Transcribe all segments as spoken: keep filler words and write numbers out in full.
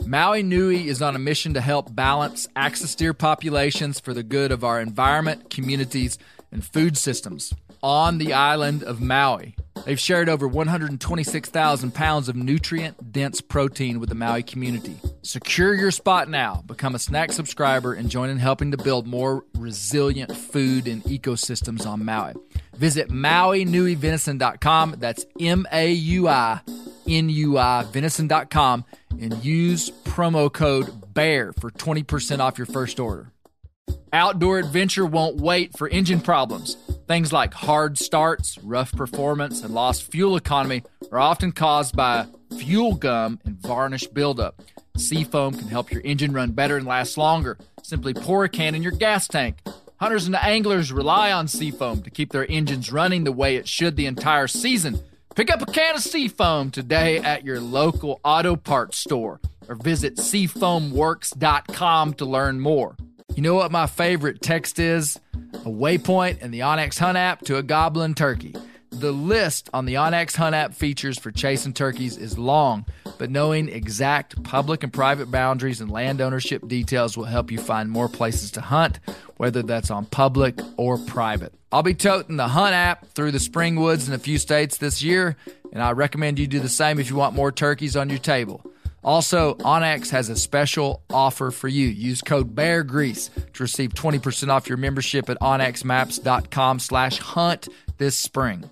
Maui Nui is on a mission to help balance axis deer populations for the good of our environment, communities, and food systems on the island of Maui. They've shared over one hundred twenty-six thousand pounds of nutrient-dense protein with the Maui community. Secure your spot now. Become a snack subscriber and join in helping to build more resilient food and ecosystems on Maui. Visit Maui Nui Venison dot com. That's M A U I N U I Venison dot com and use promo code BEAR for twenty percent off your first order. Outdoor adventure won't wait for engine problems. Things like hard starts, rough performance, and lost fuel economy are often caused by fuel gum and varnish buildup. Seafoam can help your engine run better and last longer. Simply pour a can in your gas tank. Hunters and anglers rely on Seafoam to keep their engines running the way it should the entire season. Pick up a can of Seafoam today at your local auto parts store or visit seafoam works dot com to learn more. You know what my favorite text is? A waypoint in the onX Hunt app to a goblin turkey. The list on the onX Hunt app features for chasing turkeys is long, but knowing exact public and private boundaries and land ownership details will help you find more places to hunt, whether that's on public or private. I'll be toting the Hunt app through the spring woods in a few states this year, and I recommend you do the same if you want more turkeys on your table. Also, onX has a special offer for you. Use code BEARGREASE to receive twenty percent off your membership at onx maps dot com slash hunt this spring.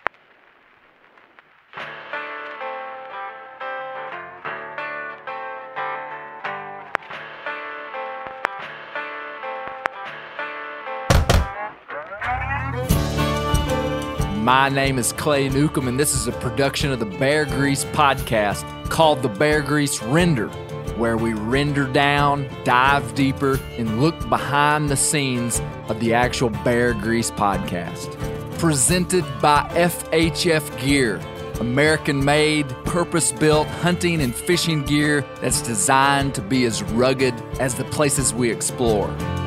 My name is Clay Newcomb, and this is a production of the Bear Grease podcast called the Bear Grease Render, where we render down, dive deeper, and look behind the scenes of the actual Bear Grease podcast. Presented by F H F Gear, American-made, purpose-built hunting and fishing gear that's designed to be as rugged as the places we explore.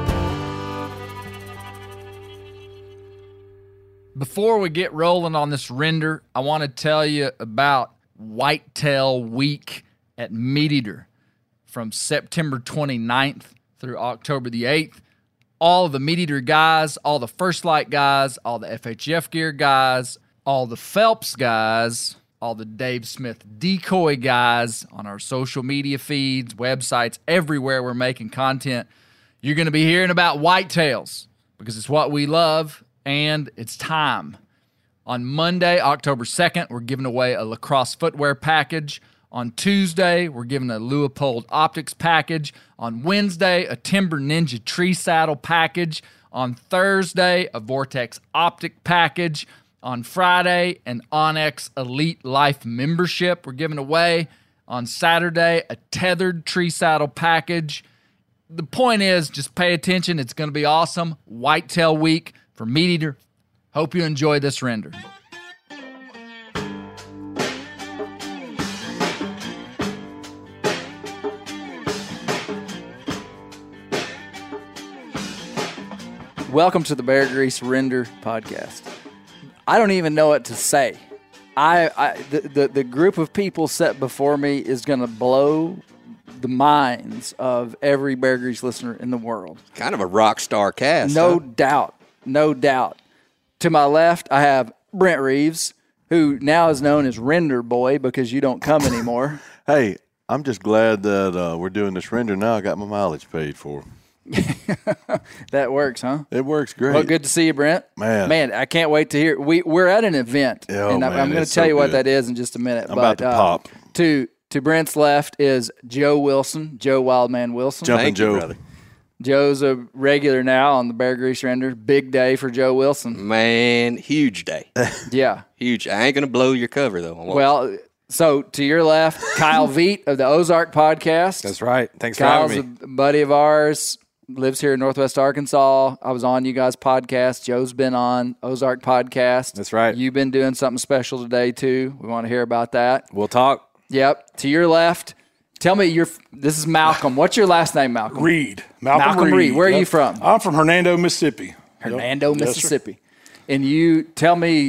Before we get rolling on this render, I want to tell you about Whitetail Week at MeatEater from September twenty-ninth through October the eighth. All of the MeatEater guys, all the First Light guys, all the F H F Gear guys, all the Phelps guys, all the Dave Smith Decoy guys on our social media feeds, websites, everywhere we're making content. You're going to be hearing about whitetails because it's what we love. And it's time. On Monday, October second, we're giving away a lacrosse footwear package. On Tuesday, we're giving a Leupold optics package. On Wednesday, a Timber Ninja tree saddle package. On Thursday, a Vortex optic package. On Friday, an onX Elite Life membership we're giving away. On Saturday, a tethered tree saddle package. The point is, just pay attention. It's going to be awesome. Whitetail Week for MeatEater. Hope you enjoy this render. Welcome to the Bear Grease Render podcast. I don't even know what to say. I, I the, the, the group of people set before me is going to blow the minds of every Bear Grease listener in the world. Kind of a rock star cast. No huh? doubt. No doubt. To my left, I have Brent Reeves, who now is known as Render Boy because you don't come anymore. Hey, I'm just glad that uh, we're doing this render now. I got my mileage paid for. That works, huh? It works great. Well, good to see you, Brent. Man. Man, I can't wait to hear. We, we're at an event, Oh, and I'm, man, I'm going to it's tell so you what good. that is in just a minute. I'm but, about to uh, pop. To, to Brent's left is Joe Wilson, Joe Wildman Wilson. Jumping Thank you, Joe. brother. Joe's a regular now on the Bear Grease Render. Big day for Joe Wilson. Man, huge day. Yeah. Huge. I ain't going to blow your cover, though. Well, so to your left, Kyle Veet of the Ozark Podcast. That's right. Thanks Kyle's for having me. a buddy of ours, lives here in Northwest Arkansas. I was on you guys' podcast. Joe's been on Ozark Podcast. That's right. You've been doing something special today, too. We want to hear about that. We'll talk. Yep. To your left, tell me, your. this is Malcolm. What's your last name, Malcolm? Reed. Malcolm, Malcolm Reed. Reed. Where are Yep. you from? I'm from Hernando, Mississippi. Hernando, Yep. Yes, sir. Mississippi. And you tell me,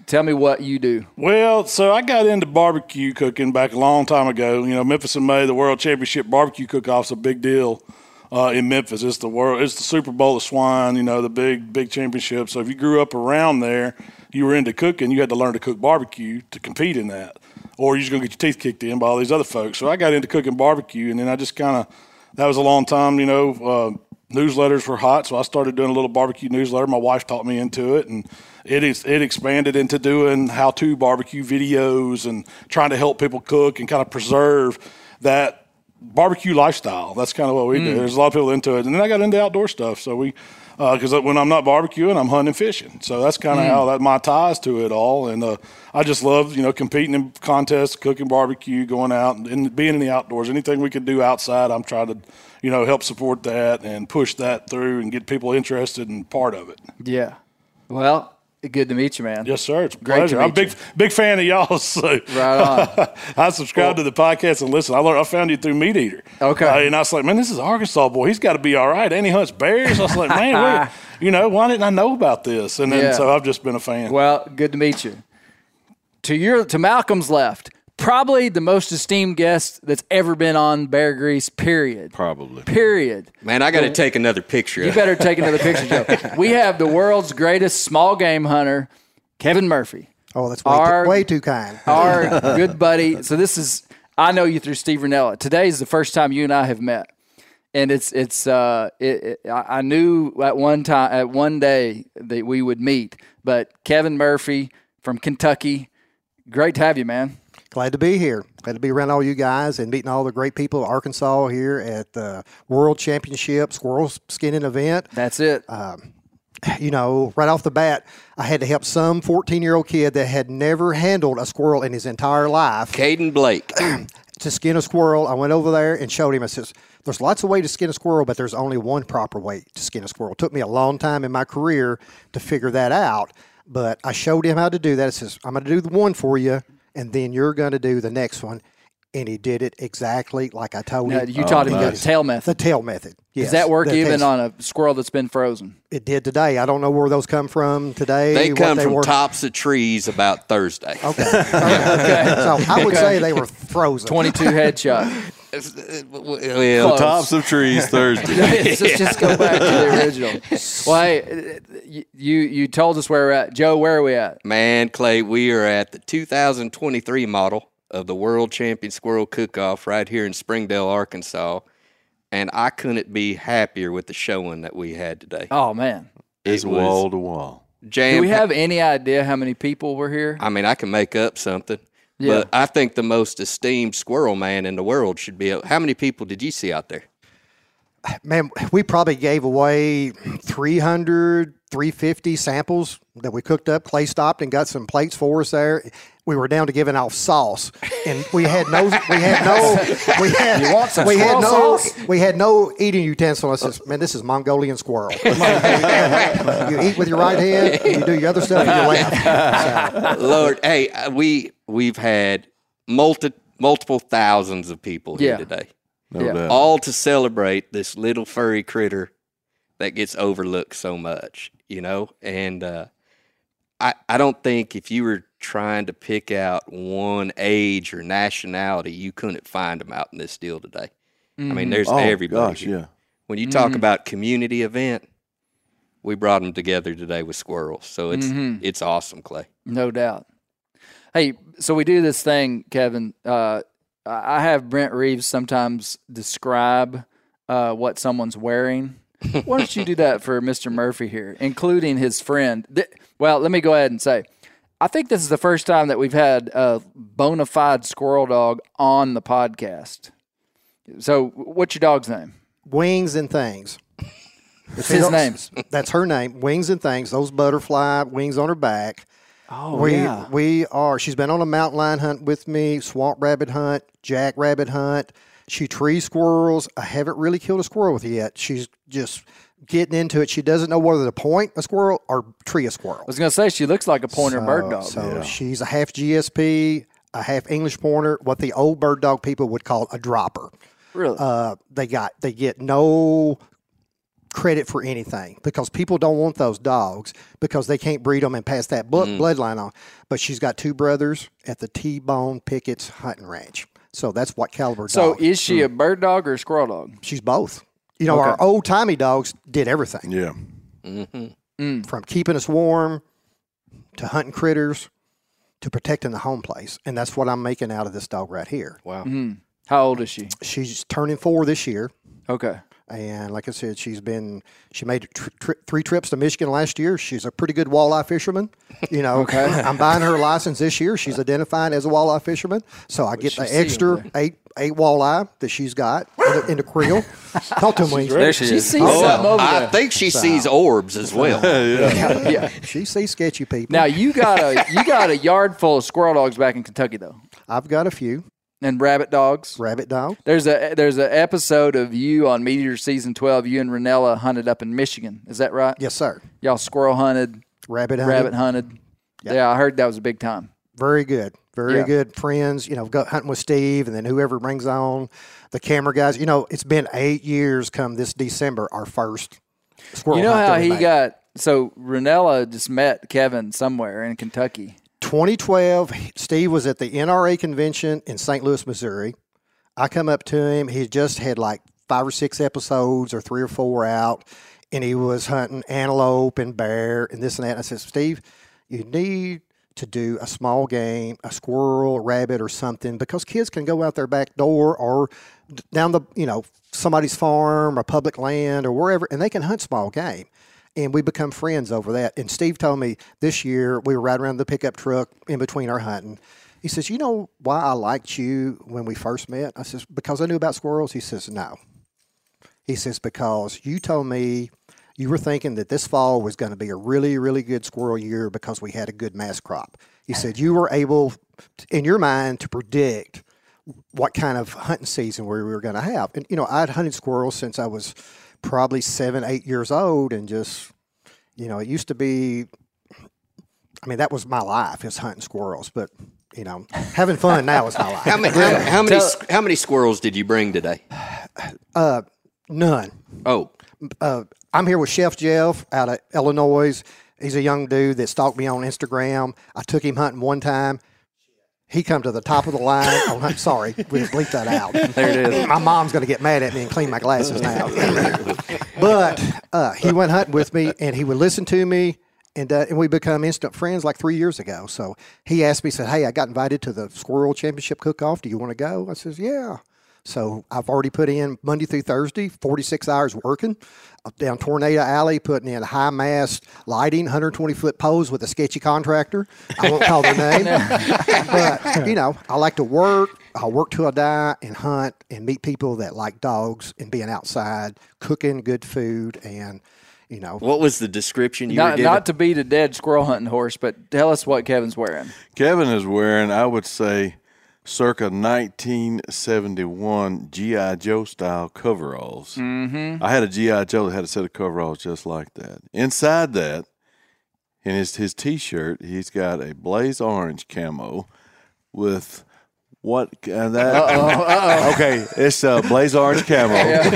Tell me what you do. Well, so I got into barbecue cooking back a long time ago. You know, Memphis in May, the World Championship barbecue cook-off's a big deal uh, in Memphis. It's the world, it's the Super Bowl of swine. You know, the big big championship. So if you grew up around there, you were into cooking. You had to learn to cook barbecue to compete in that, or you're just gonna get your teeth kicked in by all these other folks. So I got into cooking barbecue, and then I just kind of that was a long time. You know. Uh, Newsletters were hot, so I started doing a little barbecue newsletter. My wife taught me into it, and it is it expanded into doing how-to barbecue videos and trying to help people cook and kind of preserve that barbecue lifestyle. That's kind of what we mm. do. There's a lot of people into it, and then I got into outdoor stuff. So we, because uh, when I'm not barbecuing, I'm hunting and fishing. So that's kind of mm. how that my ties to it all. And uh, I just love you know competing in contests, cooking barbecue, going out and, and being in the outdoors. Anything we can do outside, I'm trying to. You know, help support that and push that through and get people interested and part of it. Yeah. Well, good to meet you, man. Yes, sir. It's a Great pleasure. to meet I'm a big, you. big fan of y'all. So. Right on. I subscribe cool. to the podcast and listen. I learned, I found you through Meat Eater. Okay. Uh, and I was like, man, this is an Arkansas boy. He's got to be all right. And he hunts bears. I was like, man, we're, you know, why didn't I know about this? And then yeah. so I've just been a fan. Well, good to meet you. To your to Malcolm's left. Probably the most esteemed guest that's ever been on Bear Grease, period. Probably. Period. Man, I got to take another picture. You better take another picture, Joe. We have the world's greatest small game hunter, Kevin Murphy. Oh, that's way, our, too, way too kind. Our good buddy. So this is, I know you through Steve Ranella. Today is the first time you and I have met. And it's, it's, uh, it, it, I knew at one time, at one day that we would meet. But Kevin Murphy from Kentucky, great to have you, man. Glad to be here. Glad to be around all you guys and meeting all the great people of Arkansas here at the World Championship Squirrel Skinning event. That's it. Um, you know, right off the bat, I had to help some fourteen-year-old kid that had never handled a squirrel in his entire life. Caden Blake. To skin a squirrel. I went over there and showed him. I says, there's lots of ways to skin a squirrel, but there's only one proper way to skin a squirrel. It took me a long time in my career to figure that out, but I showed him how to do that. I says, I'm going to do the one for you, and then you're going to do the next one. And he did it exactly like I told now, him. You taught oh, him nice. the tail method. The tail method, yes. Does that work the even tail. on a squirrel that's been frozen? It did today. I don't know where those come from today. They come they from were. tops of trees about Thursday. Okay. okay. okay. So I would say they were frozen. twenty-two headshot. Well, tops of trees Thursday. Let's yeah. just go back to the original. Well, hey, you you told us where we're at. Joe, where are we at? Man, Clay, we are at the two thousand twenty-three model of the World Champion Squirrel Cook-Off right here in Springdale, Arkansas. And I couldn't be happier with the showing that we had today. Oh, man. It's it wall to wall. Do we have any idea how many people were here? I mean, I can make up something. Yeah. But I think the most esteemed squirrel man in the world should be – how many people did you see out there? Man, we probably gave away three hundred, three fifty samples that we cooked up. Clay stopped and got some plates for us there. We were down to giving out sauce, and we had no, we had no, we had, you want some we had no, sauce? we had no eating utensil. I says, man, this is Mongolian squirrel. You eat with your right hand, and you do your other stuff with your left. So. Lord, hey, we we've had multi, multiple thousands of people here yeah. today. No yeah. doubt. All to celebrate this little furry critter that gets overlooked so much, you know? And uh, I, I don't think if you were trying to pick out one age or nationality, you couldn't find them out in this deal today. Mm-hmm. I mean, there's oh, everybody. Gosh, here. yeah. When you talk mm-hmm. about community event, we brought them together today with squirrels. So it's mm-hmm. it's awesome, Clay. No doubt. Hey, so we do this thing, Kevin. Uh, I have Brent Reeves sometimes describe uh, what someone's wearing. Why don't you do that for Mister Murphy here, including his friend? Th- well, let me go ahead and say, I think this is the first time that we've had a bona fide squirrel dog on the podcast. So what's your dog's name? Wings and Things. It's his name. That's her name. Wings and Things. Those butterfly wings on her back. Oh, we, yeah. We are, she's been on a mountain lion hunt with me, swamp rabbit hunt, jack rabbit hunt. She trees squirrels. I haven't really killed a squirrel with her yet. She's just getting into it. She doesn't know whether to point a squirrel or tree a squirrel. I was going to say, she looks like a pointer so, bird dog. So yeah. she's a half G S P, a half English pointer, what the old bird dog people would call a dropper. Really? Uh, they got, they get no credit for anything because people don't want those dogs because they can't breed them and pass that blood, mm. bloodline on. But she's got two brothers at the T-Bone Pickett's Hunting Ranch. So that's what caliber so dog. So is she mm. a bird dog or a squirrel dog? She's both. You know, okay. Our old-timey dogs did everything. Yeah. Mm-hmm. Mm. From keeping us warm to hunting critters to protecting the home place. And that's what I'm making out of this dog right here. Wow. Mm-hmm. How old is she? She's turning four this year. Okay. And like I said, she's been, she made tr- tr- three trips to Michigan last year. She's a pretty good walleye fisherman. You know, okay. I'm buying her license this year. She's identified as a walleye fisherman. So I get the extra eight eight walleye that she's got in the, in the creel. Talk to me. There she, she is. Sees oh, something over I there. think she so, sees orbs as well. yeah. yeah. yeah. She sees sketchy people. Now, you got a you got a yard full of squirrel dogs back in Kentucky, though. I've got a few. And rabbit dogs. Rabbit dog. There's a there's an episode of you on Meat Eater season twelve. You and Ranella hunted up in Michigan. Is that right? Yes, sir. Y'all squirrel hunted, rabbit hunted. Rabbit hunted. Yep. Yeah, I heard that was a big time. Very good. Very yeah. good friends. You know, go hunting with Steve, and then whoever brings on the camera guys. You know, it's been eight years. Come this December, our first squirrel. You know hunt how that we he made. got so Ranella just met Kevin somewhere in Kentucky. twenty twelve, Steve was at the N R A convention in Saint Louis, Missouri. I come up to him. He just had like five or six episodes or three or four out, and he was hunting antelope and bear and this and that. And I said, Steve, you need to do a small game, a squirrel, rabbit, or something, because kids can go out their back door or down the, you know, somebody's farm or public land or wherever, and they can hunt small game. And we become friends over that. And Steve told me this year, we were riding around the pickup truck in between our hunting. He says, you know why I liked you when we first met? I says, because I knew about squirrels. He says, no. He says, because you told me you were thinking that this fall was going to be a really, really good squirrel year because we had a good mass crop. He said you were able, in your mind, to predict what kind of hunting season we were going to have. And, you know, I'd hunted squirrels since I was probably seven, eight years old, and just, you know, it used to be, I mean, that was my life, is hunting squirrels. But, you know, having fun now is my life. How many, how, how many, how many squirrels did you bring today? Uh, none. Oh. Uh, I'm here with Chef Jeff out of Illinois. He's a young dude that stalked me on Instagram. I took him hunting one time. He come to the top of the line. Oh, I'm sorry. We just bleep that out. There it is. My mom's going to get mad at me and clean my glasses now. But uh, he went hunting with me, and he would listen to me, and uh, and we become instant friends like three years ago. So he asked me, said, hey, I got invited to the Squirrel Championship Cook-Off. Do you want to go? I says, yeah. So I've already put in Monday through Thursday, forty-six hours working, up down Tornado Alley, putting in high mast lighting, one hundred twenty foot poles with a sketchy contractor. I won't call their name. But, you know, I like to work. I'll work till I die and hunt and meet people that like dogs and being outside, cooking good food, and, you know. What was the description you not, were giving? Not to beat a dead squirrel hunting horse, but tell us what Kevin's wearing. Kevin is wearing, I would say, circa nineteen seventy-one G I. Joe style coveralls. Mm-hmm. I had a G I. Joe that had a set of coveralls just like that. Inside that, in his his T-shirt, he's got a blaze orange camo with what uh, that? Uh-oh, uh-oh. Okay, it's a blaze orange camo.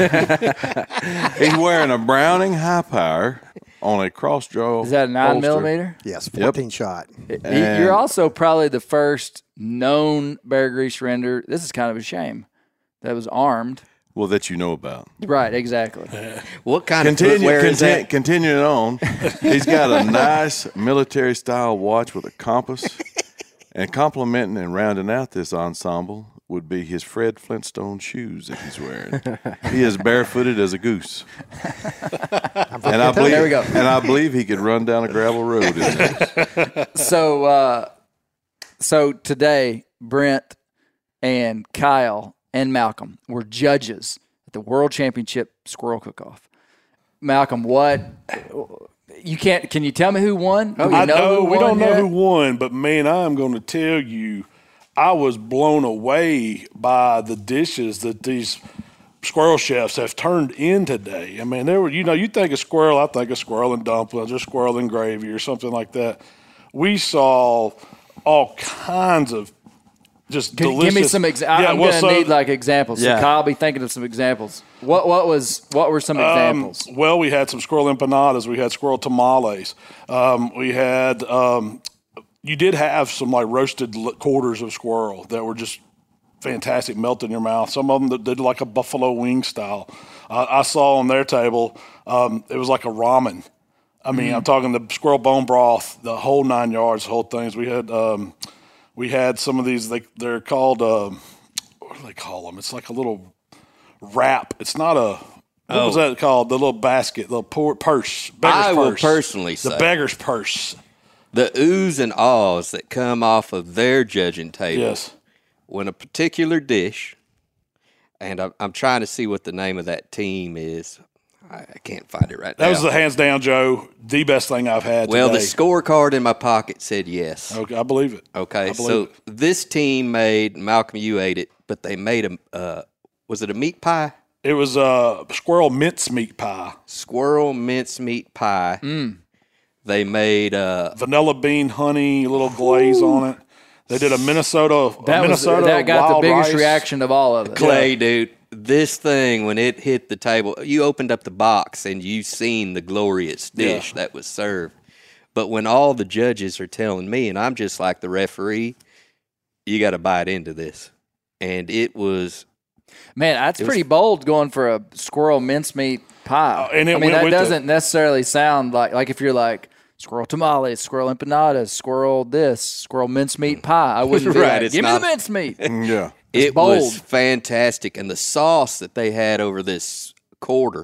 He's wearing a Browning High Power on a cross draw. Is that a nine holster. millimeter? Yes, fourteen yep. shot. And you're also probably the first known Bear Grease render. This is kind of a shame. That was armed. Well, that you know about. Right, exactly. What kind Continue, of footwear is continue, that? Continuing on, he's got a nice military-style watch with a compass. And complementing and rounding out this ensemble would be his Fred Flintstone shoes that he's wearing. He is barefooted as a goose. and I believe, there we go. And I believe he could run down a gravel road in this. So, uh, so today, Brent and Kyle and Malcolm were judges at the World Championship Squirrel Cook-Off. Malcolm, what? You can't. Can you tell me who won? Do we I know, know who we won don't know yet? who won, but man, I'm going to tell you, I was blown away by the dishes that these squirrel chefs have turned in today. I mean, there were, you know, you think of squirrel, I think of squirrel and dumplings or squirrel and gravy or something like that. We saw all kinds of just Can, delicious. give me some. Exa- Yeah, I'm well, gonna so- need like examples. Yeah. So Kyle, be thinking of some examples. What what was what were some Um, examples? well, we had some squirrel empanadas. We had squirrel tamales. Um, we had. Um, you did have some like roasted l- quarters of squirrel that were just fantastic, melt in your mouth. Some of them that did like a buffalo wing style. Uh, I saw on their table, um, it was like a ramen. I mean, I'm talking the squirrel bone broth, the whole nine yards, the whole things. We had um, we had some of these. They they're called uh, what do they call them? It's like a little wrap. It's not a. What was that called? The little basket, the poor purse. Beggar's I will purse. personally the say- beggar's purse. The oohs and ahs that come off of their judging table Yes. when a particular dish, and I'm, I'm trying to see what the name of that team is. I, I can't find it right That now. was the hands down, Joe. The best thing I've had. well, today. the scorecard in my pocket said yes. Okay, I believe it. Okay, I believe so it. this team made, Malcolm, you ate it, but they made a, uh, was it a meat pie? It was a squirrel mincemeat pie, Squirrel mincemeat pie. Mm. They made, uh, vanilla bean, honey, a little glaze on it. They did a Minnesota. That a was Minnesota that got the wild biggest rice. reaction of all of it. Clay, dude, this thing, when it hit the table, you opened up the box and you seen the glorious dish Yeah. that was served. But when all the judges are telling me, and I'm just like the referee, you got to bite into this. And it was, Man, that's pretty bold going for a squirrel mincemeat pie. Uh, and it I mean, went that with doesn't necessarily sound like like if you're like squirrel tamales, squirrel empanadas, squirrel this, squirrel mincemeat pie. I wouldn't be Right, like, it's give me not- the mincemeat. Yeah. it bold. was fantastic. And the sauce that they had over this quarter.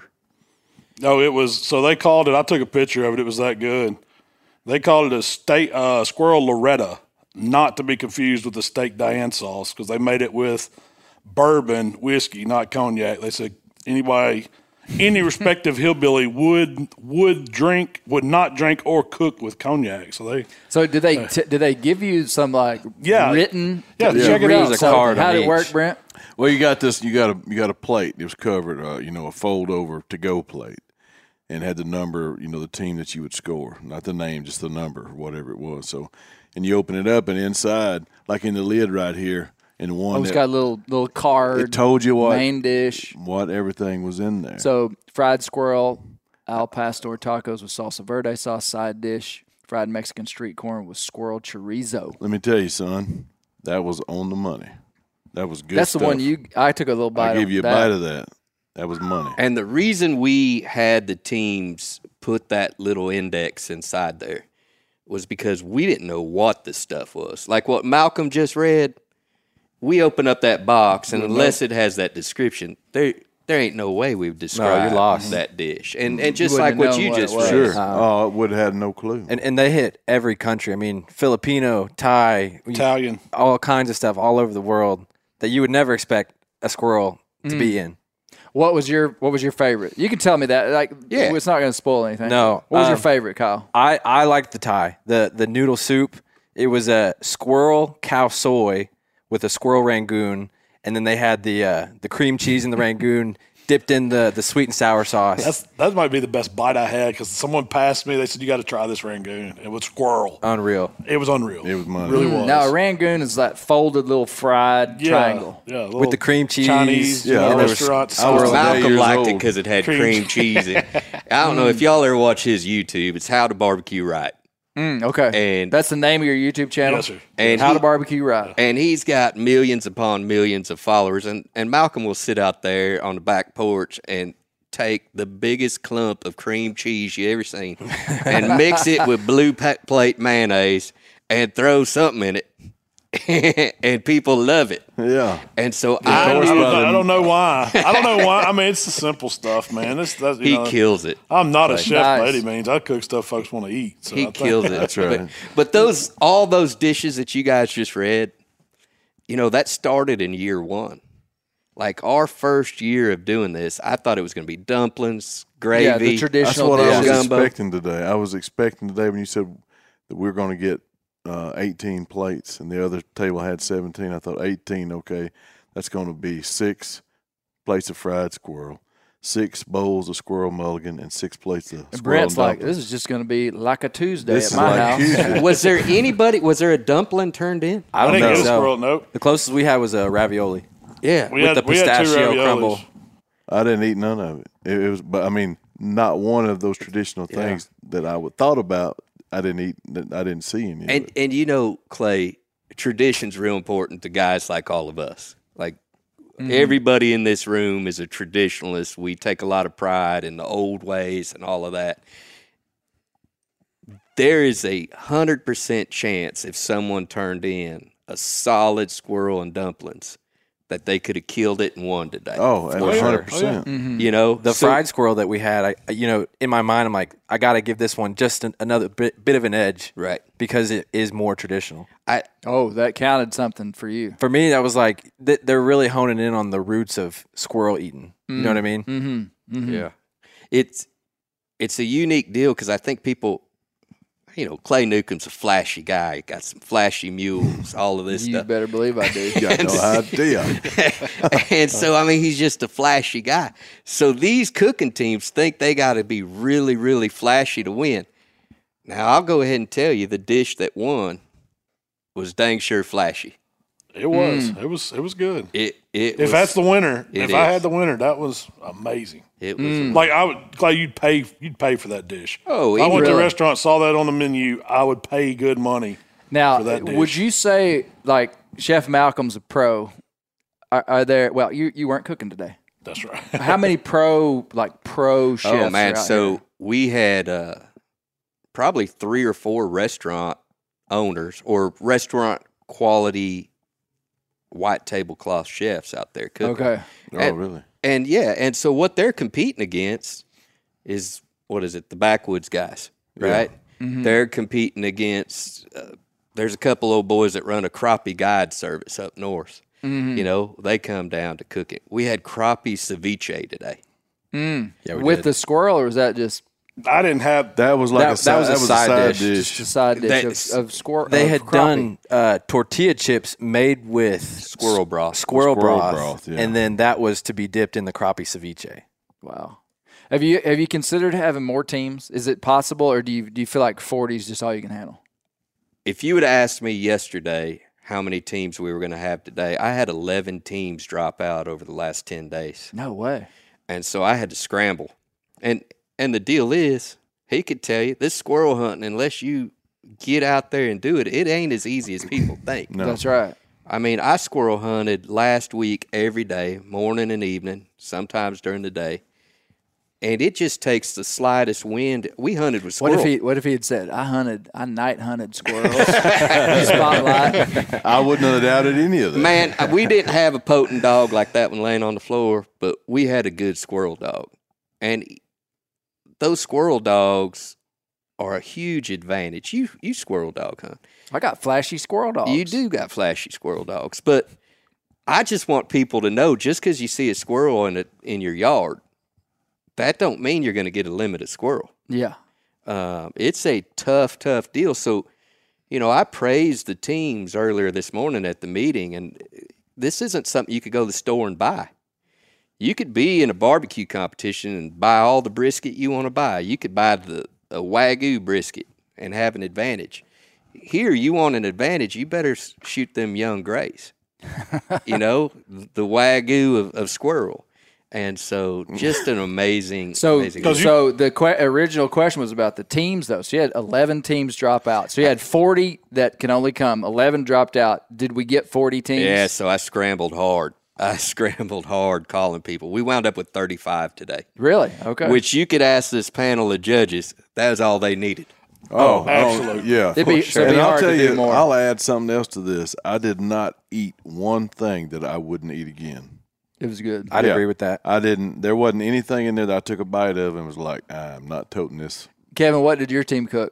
No, it was. So they called it. I took a picture of it. It was that good. They called it a steak uh, squirrel Loretta, not to be confused with the steak Diane sauce, because they made it with bourbon whiskey, not cognac. They said anybody, any respective hillbilly would would drink, would not drink or cook with cognac. So they, So did they t- did they give you some like Yeah. written? Yeah, Did check you it read out. There's a something? card How on did it work, each. Brent? Well, you got this. You got a you got a plate. It was covered. Uh, you know, a fold over to go plate, and had the number. You know, the team that you would score, not the name, just the number, whatever it was. So, and you open it up, and inside, like in the lid right here, in the one Oh, it's that- got a little little card. it told you what main dish. what everything was in there. So fried squirrel, al pastor tacos with salsa verde sauce side dish, fried Mexican street corn with squirrel chorizo. Let me tell you, son, that was on the money. That was good. That's the stuff. one you. I took a little bite. I gave of you a that. bite of that. That was money. And the reason we had the teams put that little index inside there was because we didn't know what the stuff was. Like what Malcolm just read, we open up that box, and unless it has that description, there there ain't no way we've described lost. that dish. And and just wouldn't like have what known you what it just was. read. Sure. oh, it would have had no clue. And and they hit every country. I mean, Filipino, Thai, Italian. all kinds of stuff all over the world that you would never expect a squirrel to be in. What was your What was your favorite? You can tell me that. Like, Yeah. it's not going to spoil anything. No, What was your um, favorite, Kyle? I, I liked the Thai, the the noodle soup. It was a squirrel cow soy with a squirrel rangoon, and then they had the uh, the cream cheese in the rangoon dipped in the, the sweet and sour sauce. That's that might be the best bite I had, because someone passed me. They said you got to try this rangoon. It was squirrel. Unreal. It was unreal. It was money. Really was. Now a rangoon is that folded little fried yeah, triangle. Yeah, little With the cream cheese. Chinese Yeah, you know, I was- restaurants. I was style. about- Malcolm years liked it old. because it had Cream cream, cheese in it. I don't know if y'all ever watch his YouTube. It's How to Barbecue Right. Mm, okay, And- that's the name of your YouTube channel. Yes, sir. And How he- to barbecue right. And he's got millions upon millions of followers. And, and Malcolm will sit out there on the back porch and take the biggest clump of cream cheese you ever seen and mix it with blue pa- plate mayonnaise and throw something in it. And people love it. Yeah. And so I, I I, course, don't, brother. I don't know why. I don't know why. I mean, it's the simple stuff, man. This, that's, you he know, kills it. I'm not a chef by Nice. any means. I cook stuff folks want to eat. So I He think- kills it. That's right. But, but those all those dishes that you guys just read, you know, that started in year one. Like our first year of doing this, I thought it was going to be dumplings, gravy. Yeah, the That's traditional what I was dish. Gumbo. expecting today. I was expecting today when you said that we were going to get uh, eighteen plates and the other table had seventeen. I thought eighteen, okay, that's going to be six plates of fried squirrel, six bowls of squirrel mulligan, and six plates of And squirrel Brent's like, dumplings. this is just going to be like a Tuesday This at is my like house. Tuesday. Was there anybody? Was there a dumpling turned in? I I don't didn't think get a so. squirrel. Nope. The closest we had was a ravioli Yeah. We with had the we had two pistachio raviolis. crumble. I didn't eat none of it. It, it was, but I mean, not one of those traditional things that I would thought about. I didn't eat. that I didn't see any. of And it. and you know, Clay, tradition's real important to guys like all of us. Like everybody in this room is a traditionalist. We take a lot of pride in the old ways and all of that. There is a hundred percent chance if someone turned in a solid squirrel and dumplings that they could have killed it and won today. Oh, For one sure. hundred percent. You know, The So- fried squirrel that we had, I you know, in my mind, I'm like, I got to give this one just an, another bit, bit of an edge, Right. Because it is more traditional. I Oh, that counted something for you. For me, that was like th- they're really honing in on the roots of squirrel eating. You know what I mean? Mm-hmm. Yeah, it's it's a unique deal because I think people, you know, Clay Newcomb's a flashy guy. He got some flashy mules, all of this You stuff, better believe I do. You got no idea. and so I mean, he's just a flashy guy. So these cooking teams think they got to be really, really flashy to win. Now I'll go ahead and tell you, the dish that won was dang sure flashy. It was. It was. It was good. It it If was, that's the winner, it if I is. had the winner, that was amazing. it was Like I would, Clay, you'd pay, you'd pay for that dish. Oh, if I went to a really? restaurant, saw that on the menu, I would pay good money. Now, for that dish. would you say like Chef Malcolm's a pro? Are, are there? Well, you you weren't cooking today. That's right. How many pro like pro chefs? Oh man, are out so here? we had uh, probably three or four restaurant owners or restaurant quality white tablecloth chefs out there cooking. Okay. Oh, And- really? And yeah, and so what they're competing against is what is it? The backwoods guys, right? They're competing against. Uh, there's a couple old boys that run a crappie guide service up north. You know, they come down to cook it. We had crappie ceviche today. Yeah, we With did. the squirrel, or was that just I didn't have. That was like That- a that side, was a that was side a side dish. dish. just a side dish That's- of, of squirrel? they of had crappie? done uh, tortilla chips made with Squirrel broth. squirrel, Squirrel broth, broth, yeah. and then that was to be dipped in the crappie ceviche. Wow. Have you have you considered having more teams? Is it possible, or do you do you feel like forty is just all you can handle? If you would have asked me yesterday how many teams we were going to have today, I had eleven teams drop out over the last ten days. No way. And so I had to scramble. And and the deal is, he could tell you, this squirrel hunting, unless you get out there and do it, it ain't as easy as people think. No. That's right. I mean, I squirrel hunted last week every day, morning and evening, sometimes during the day. And it just takes the slightest wind. We hunted with What squirrel. if he What if he had said, "I hunted, I night hunted squirrels"? Spotlight. I wouldn't have doubted any of that. Man, we didn't have a potent dog like that one laying on the floor, but we had a good squirrel dog. And those squirrel dogs are a huge advantage. You you squirrel dog hunt. I got flashy squirrel dogs. You do got flashy squirrel dogs, but I just want people to know, just because you see a squirrel in a, in your yard, that don't mean you're going to get a limited squirrel. Yeah. Um, it's a tough, tough deal. So, you know, I praised the teams earlier this morning at the meeting, and this isn't something you could go to the store and buy. You could be in a barbecue competition and buy all the brisket you want to buy. You could buy the a Wagyu brisket and have an advantage. Here, you want an advantage, you better s- shoot them young grays. You know, the Wagyu of, of squirrel. And so, just an amazing, So, amazing. so the que- original question was about the teams, though. So you had eleven teams drop out. So you had forty that can only come. eleven dropped out. Did we get forty teams? Yeah, so I scrambled hard. I scrambled hard calling people. We wound up with thirty-five today, Really? Okay. which you could ask this panel of judges. That was all they needed. Oh, oh, absolutely. yeah. It'd be- so it'd and be I'll hard tell to you, do more. I'll add something else to this. I did not eat one thing that I wouldn't eat again. it was good. I'd Yeah. agree with that. I didn't. There wasn't anything in there that I took a bite of and was like, I'm not toting this. Kevin, what did your team cook?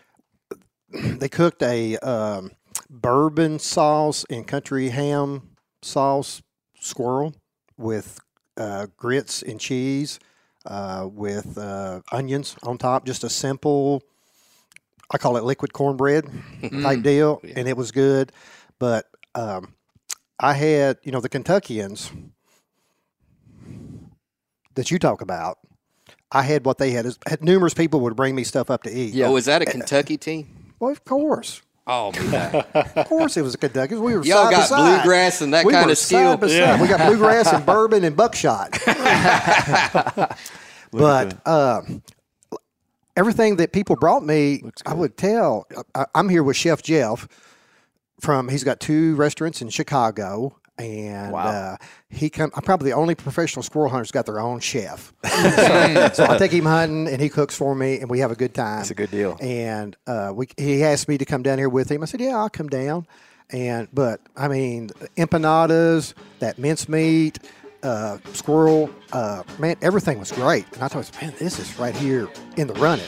They cooked a um, bourbon sauce and country ham sauce squirrel with uh, grits and cheese uh, with uh, onions on top. Just a simple, I call it liquid cornbread type deal, and it was good. But um, I had, you know, the Kentuckians. that you talk about, I had what they had. Had numerous people would bring me stuff up to eat. Yeah. Oh, is that a Kentucky team? Well, of course. Oh, man. Of course it was a Kentucky. We were Y'all side got by side. bluegrass and that we kind were of skill. Side by side. We got bluegrass and bourbon and buckshot. But uh, everything that people brought me, I would tell. I, I'm here with Chef Jeff from. He's got two restaurants in Chicago. And Wow. uh, he come. I'm probably the only professional squirrel hunter who's got their own chef. so, so I take him hunting, and he cooks for me, and we have a good time. That's a good deal. And uh, we, he asked me to come down here with him. I said, "Yeah, I'll come down." And but I mean, empanadas, that mincemeat, uh, squirrel, uh, man, everything was great. And I thought, man, this is right here in the running.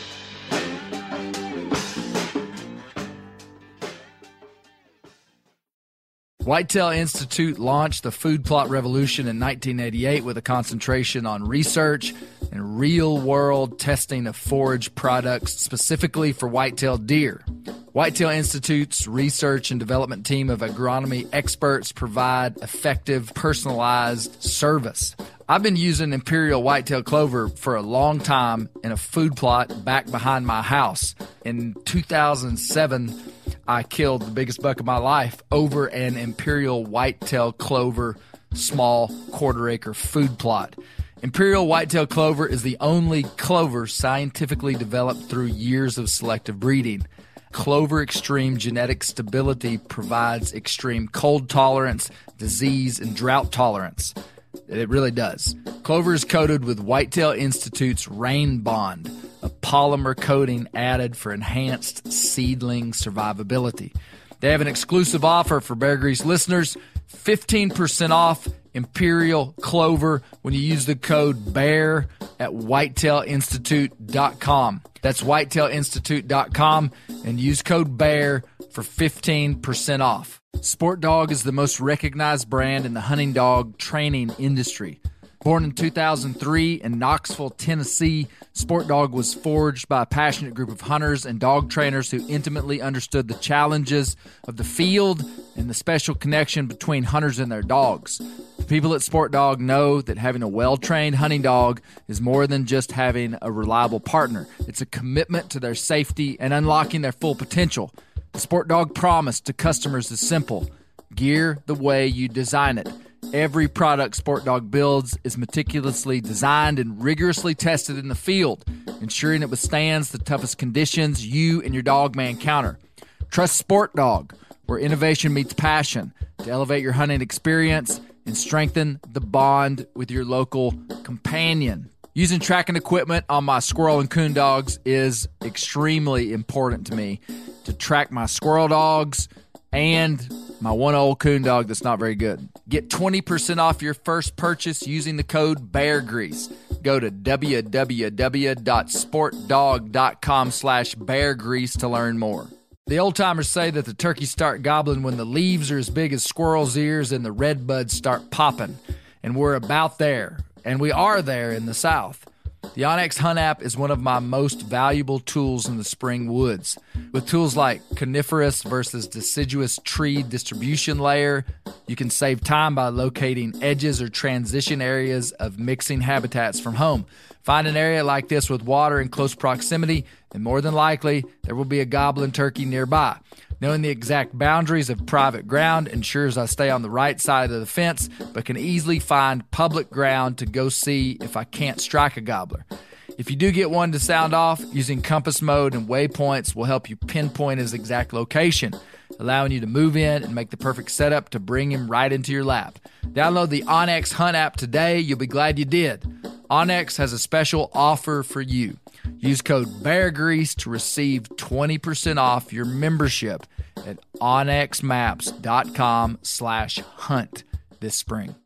Whitetail Institute launched the food plot revolution in nineteen eighty-eight with a concentration on research and real-world testing of forage products specifically for whitetail deer. Whitetail Institute's research and development team of agronomy experts provide effective, personalized service. I've been using Imperial Whitetail Clover for a long time in a food plot back behind my house. In two thousand seven, I killed the biggest buck of my life over an Imperial Whitetail Clover small quarter acre food plot. Imperial Whitetail Clover is the only clover scientifically developed through years of selective breeding. Clover Extreme genetic stability provides extreme cold tolerance, disease, and drought tolerance. It really does. Clover is coated with Whitetail Institute's Rain Bond, a polymer coating added for enhanced seedling survivability. They have an exclusive offer for Bear Grease listeners, fifteen percent off Imperial Clover when you use the code BEAR at whitetail institute dot com. That's whitetail institute dot com and use code BEAR for fifteen percent off. Sport Dog is the most recognized brand in the hunting dog training industry. Born in two thousand three in Knoxville, Tennessee, Sport Dog was forged by a passionate group of hunters and dog trainers who intimately understood the challenges of the field and the special connection between hunters and their dogs. The people at Sport Dog know that having a well-trained hunting dog is more than just having a reliable partner. It's a commitment to their safety and unlocking their full potential. The Sport Dog promise to customers is simple: gear the way you design it. Every product Sport Dog builds is meticulously designed and rigorously tested in the field, ensuring it withstands the toughest conditions you and your dog may encounter. Trust Sport Dog, where innovation meets passion, to elevate your hunting experience and strengthen the bond with your local companion. Using tracking equipment on my squirrel and coon dogs is extremely important to me to track my squirrel dogs and my one old coon dog that's not very good. Get twenty percent off your first purchase using the code BEARGREASE. Go to w w w dot sport dog dot com slash bear grease to learn more. The old-timers say that the turkeys start gobbling when the leaves are as big as squirrels' ears and the red buds start popping. And we're about there. And we are there in the South. The onX Hunt app is one of my most valuable tools in the spring woods. With tools like coniferous versus deciduous tree distribution layer, you can save time by locating edges or transition areas of mixing habitats from home. Find an area like this with water in close proximity, and more than likely, there will be a gobbling turkey nearby. Knowing the exact boundaries of private ground ensures I stay on the right side of the fence, but can easily find public ground to go see if I can't strike a gobbler. If you do get one to sound off, using compass mode and waypoints will help you pinpoint his exact location, allowing you to move in and make the perfect setup to bring him right into your lap. Download the onX Hunt app today. You'll be glad you did. onX has a special offer for you. Use code BEARGREASE to receive twenty percent off your membership at onx maps dot com slash hunt this spring.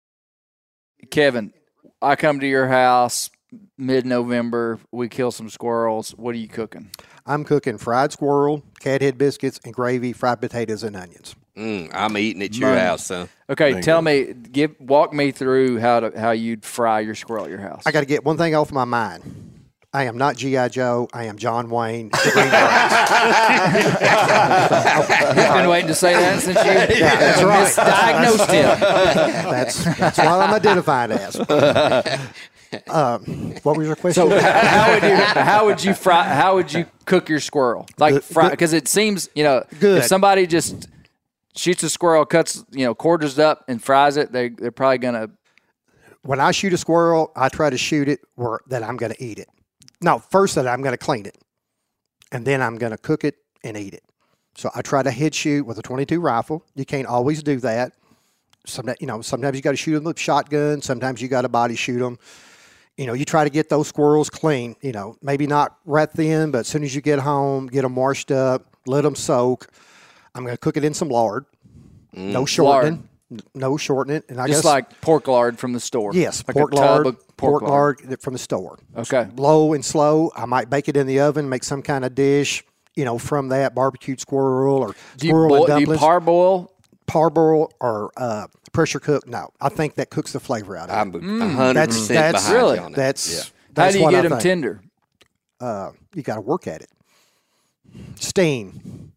Kevin, I come to your house mid-November. We kill some squirrels. What are you cooking? I'm cooking fried squirrel, cathead biscuits, and gravy, fried potatoes, and onions. Mm, I'm eating at your Money. house, son. Okay, Thank tell you. me, give walk me through how to how you'd fry your squirrel at your house. I got to get one thing off my mind. I am not G I. Joe. I am John Wayne. the Green Berets. You've been waiting to say that since you Yeah, that's right. misdiagnosed him. That's, that's what I'm identified as. Um, what was your question? So how would you how would you fry how would you cook your squirrel? Like fry because it seems, you know, Good. if somebody just shoots a squirrel, cuts, you know, quarters it up and fries it, they they're probably gonna When I shoot a squirrel, I try to shoot it where that I'm going to eat it. No, first that I'm going to clean it, and then I'm going to cook it and eat it. So I try to head shoot with a twenty-two rifle. You can't always do that. Some, you know, sometimes you got to shoot them with shotgun. Sometimes you got to body shoot them. You know, you try to get those squirrels clean. You know, maybe not right then, but as soon as you get home, get them washed up, let them soak. I'm going to cook it in some lard. Mm. No shortening. Lard. No shortening. And I just guess, like pork lard from the store. Yes, like pork a tub lard. of Pork, pork lard. lard from the store. Okay. Low and slow. I might bake it in the oven, make some kind of dish, you know, from that barbecued squirrel or Do you, squirrel boil, and do you dumplings. parboil? Parboil or uh, pressure cook? No, I think that cooks the flavor out of I'm it. a hundred That's percent that's behind really- you on that. that's Yeah. How that's do you what get I them think. tender? Uh, you got to work at it. Steam,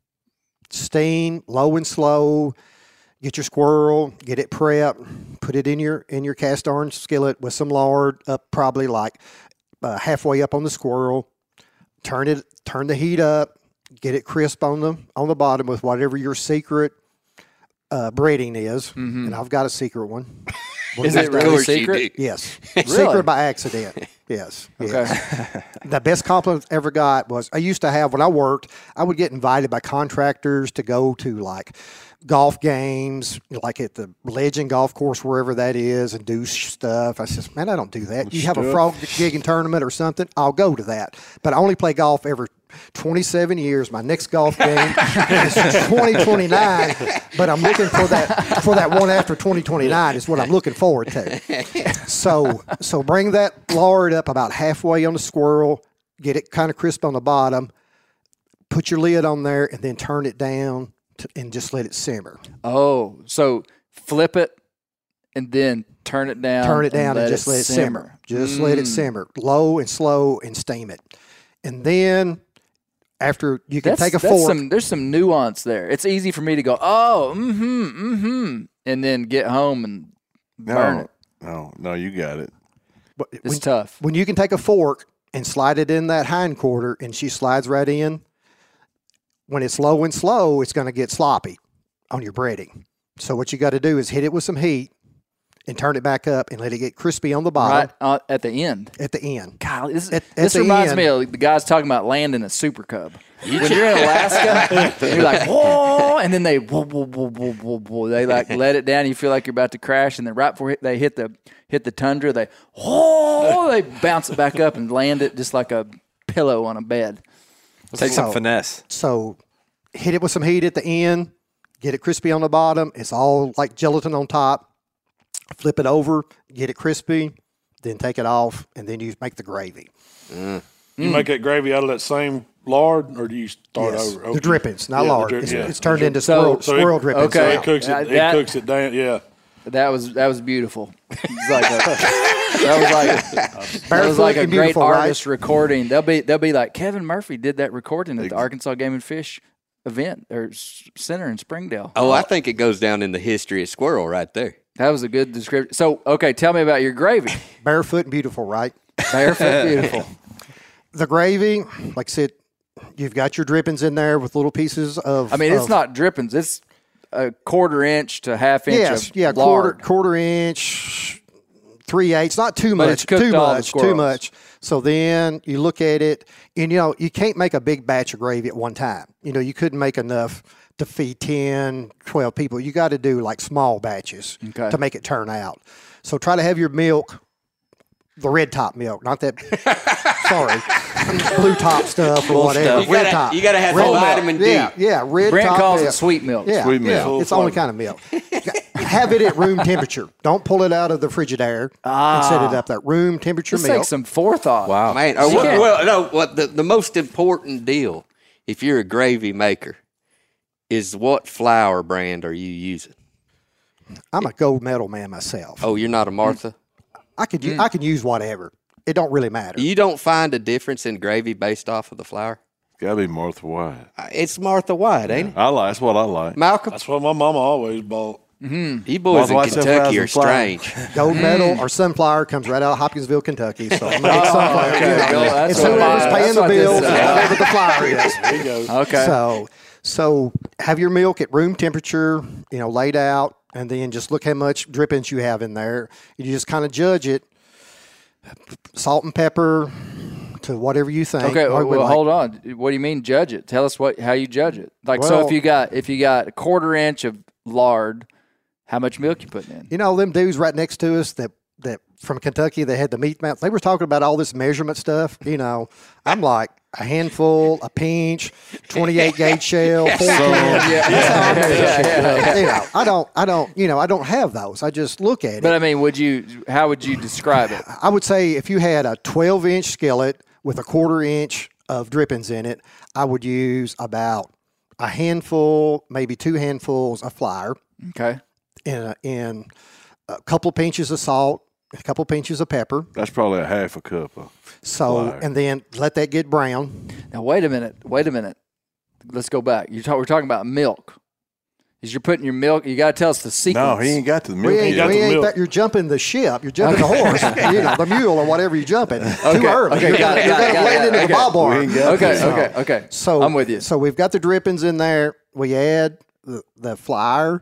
steam, low and slow. Get your squirrel, get it prepped, put it in your in your cast iron skillet with some lard up, probably like uh, halfway up on the squirrel. Turn it, turn the heat up, get it crisp on the on the bottom with whatever your secret uh, breading is. Mm-hmm. And I've got a secret one. Is it Of really course you secret? do. Yes, secret by accident. Yes. Okay. yes. The best compliment I ever got was I used to have when I worked. I would get invited by contractors to go to like golf games, like at the Legend Golf Course, wherever that is, and do stuff. I says, man, I don't do that. You have a frog gigging tournament or something, I'll go to that. But I only play golf every twenty-seven years. My next golf game is twenty twenty-nine, but I'm looking for that for that one after twenty twenty-nine is what I'm looking forward to. So, so bring that lard up about halfway on the squirrel, get it kind of crisp on the bottom, put your lid on there, and then turn it down to, and just let it simmer. Oh, so flip it and then turn it down. Turn it down and, let just it let it simmer. Just let it simmer, low and slow, and steam it. And then after you can That's, take a that's fork. some, there's some nuance there. It's easy for me to go, oh, mm-hmm, mm-hmm, and then get home and burn No, it. no, no, you got it. but It's when, tough. when you can take a fork and slide it in that hind quarter, and she slides right in. When it's low and slow, it's going to get sloppy on your breading. So what you got to do is hit it with some heat and turn it back up and let it get crispy on the bottom Right uh, at the end. at the end. God, this, At- at this the reminds end- me of the guys talking about landing a super cub. When you're in Alaska, you're like, whoa, and then they, whoa, whoa, whoa, whoa, whoa, whoa. They like let it down. You feel like you're about to crash, and then right before they hit the hit the tundra, they, whoa, they bounce it back up and land it just like a pillow on a bed. Take some So- finesse. So hit it with some heat at the end, get it crispy on the bottom. It's all like gelatin on top. Flip it over, get it crispy, then take it off, and then you make the gravy. You make that gravy out of that same lard, or do you start Yes. over? The drippings, not Yeah, the lard. drip- it's, yeah. it's turned The into So- squirrel, So it- squirrel drippings. okay. So it cooks it. Uh, it that- cooks it down. Yeah. That was that was beautiful. It's like a, that was like that was Barefoot like a and great beautiful, right? artist recording. They'll be they'll be like Kevin Murphy did that recording at the Arkansas Game and Fish event or s- center in Springdale. Oh, I think it goes down in the history of squirrel right there. That was a good description. So okay, tell me about your gravy. Barefoot and beautiful, right? Barefoot, beautiful. The gravy, like I said, you've got your drippings in there with little pieces of. I mean, it's of- not drippings. It's a quarter inch to half inch Yes, of yeah, lard. quarter quarter inch, three eighths, not too But much, it's cooked too all the much, too squirrels. much. So then you look at it, and you know you can't make a big batch of gravy at one time. You know you couldn't make enough to feed ten, twelve people. You got to do like small batches Okay. to make it turn out. So try to have your milk, the red top milk, not that. sorry, blue top stuff or whatever. You red gotta- top. you gotta have Red the milk. vitamin D. Yeah, yeah, red Brent top calls milk. it sweet milk. Yeah, Sweet yeah, milk. it's the only kind of milk. Have it at room temperature. Don't pull it out of the Frigidaire and set it up there. Room temperature This milk. takes some forethought. Wow. Man, or You what, can't- well, no, what the, the most important deal, if you're a gravy maker, is what flour brand are you using? I'm a gold medal man myself. Oh, you're not a Martha? I could u- I can use whatever. It don't really matter. You don't find a difference in gravy based off of the flour? Got to be Martha White. Uh, It's Martha White, ain't it? I like. That's what I like. Malcolm? That's what my mama always bought. You boys in Watch that Kentucky thousand are fly. strange. Gold medal or sunflower comes right out of Hopkinsville, Kentucky. So I'm gonna get sunflower. okay. You know, Well, that's it's what whoever's mine- paying that's the what this bill, is. whatever the flyer is. There you go. Okay. So, so have your milk at room temperature, you know, laid out, and then just look how much drippings you have in there. You just kind of judge it, salt and pepper to whatever you think. Okay, Or well, we like- hold on. What do you mean judge it? Tell us what how you judge it. Like so, Well- if you got if you got a quarter inch of lard, how much milk you putting in? You know, them dudes right next to us that that from Kentucky, they had the meat mounts. They were talking about all this measurement stuff. You know, I'm like a handful, a pinch, twenty-eight gauge shell, four cans. That's how I measure shit. You know, I don't, I don't, you know, I don't have those. I just look at it. But I mean, would you? How would you describe it? I would say if you had a twelve inch skillet with a quarter inch of drippings in it, I would use about a handful, maybe two handfuls of flour Okay. in a, in a couple pinches of salt, a couple pinches of pepper. That's probably a half a cup of So, flour. and then let that get brown. Now wait a minute. Wait a minute. Let's go back. You talk. We're talking about milk. Is you're putting your milk? You got to tell us the sequence. No, he ain't got to the We milk ain't, yet. we the ain't milk. that, you're jumping the ship. You're jumping the horse, you know, the mule or whatever you're jumping. Too early. okay, you're got gonna, it, you're got it, gonna got it, land got it. into the Okay. ball bar. We ain't got Okay. to. Okay. Okay. So I'm with you. So we've got the drippings in there. We add the, the flour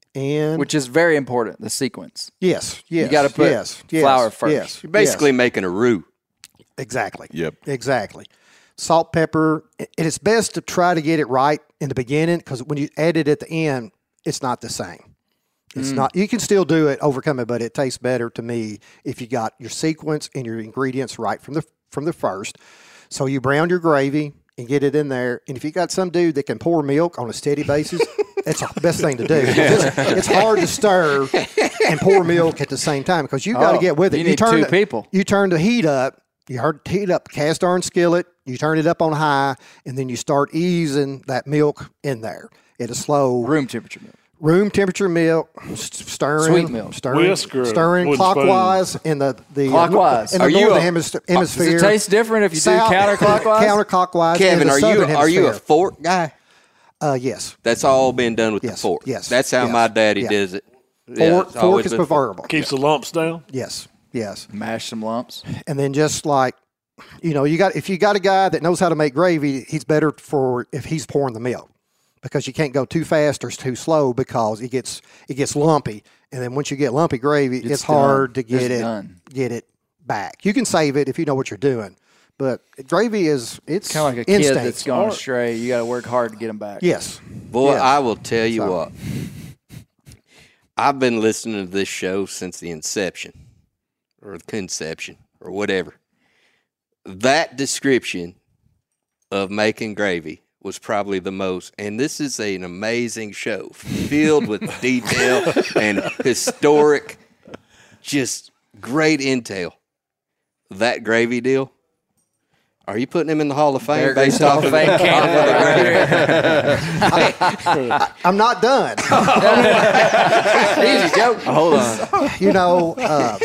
and Which is very important. The sequence. yes, yes, You gotta put yes, yes, flour first. Yes, You're basically yes. making a roux. exactly. Yep. Exactly. Salt, pepper, and it's best to try to get it right in the beginning because when you add it at the end, it's not the same. It's not. You can still do it, overcome it, but it tastes better to me if you got your sequence and your ingredients right from the from the first. So you brown your gravy and get it in there. And if you got some dude that can pour milk on a steady basis, that's the best thing to do. It's, it's hard to stir and pour milk at the same time because you got to Oh, get with it. you need turn two the, people. You turn the heat up. You heard heat up cast iron skillet. You turn it up on high, and then you start easing that milk in there at a slow Room temperature milk. room temperature milk, s- stirring, Sweet milk. stirring, Whisk or stirring wooden spoon? clockwise in the the Clockwise. in the Are you northern a- hemis- Does hemisphere. it taste different if you do South- counterclockwise? Counterclockwise. in Kevin, the are you southern are you a hemisphere. fork guy? Uh, yes. That's all been done with Yes, the fork. yes, That's how yes, my daddy yeah. does it. Fork, Yeah, it's fork always is been fork. preferable. Keeps the lumps down. Yes, yes. Mash some lumps. And then just like, you know, you got if you got a guy that knows how to make gravy, he's better for if he's pouring the milk because you can't go too fast or too slow because it gets it gets lumpy. And then once you get lumpy gravy, it's, It's hard done. to get It's it done. get it back. You can save it if you know what you're doing, but gravy is it's Kind of like a instinct. kid that's gone astray. You got to work hard to get them back. Yes, Boy, Yes. I will tell you So- what. I've been listening to this show since the inception or the conception or whatever. That description of making gravy was probably the most, and this is an amazing show filled with detail and historic, just great intel. That gravy deal. Are you putting him in the Hall of Fame There based goes off Hall of of Fame candidate right here. I'm not done. Easy, Joe. Hold on. You know, uh,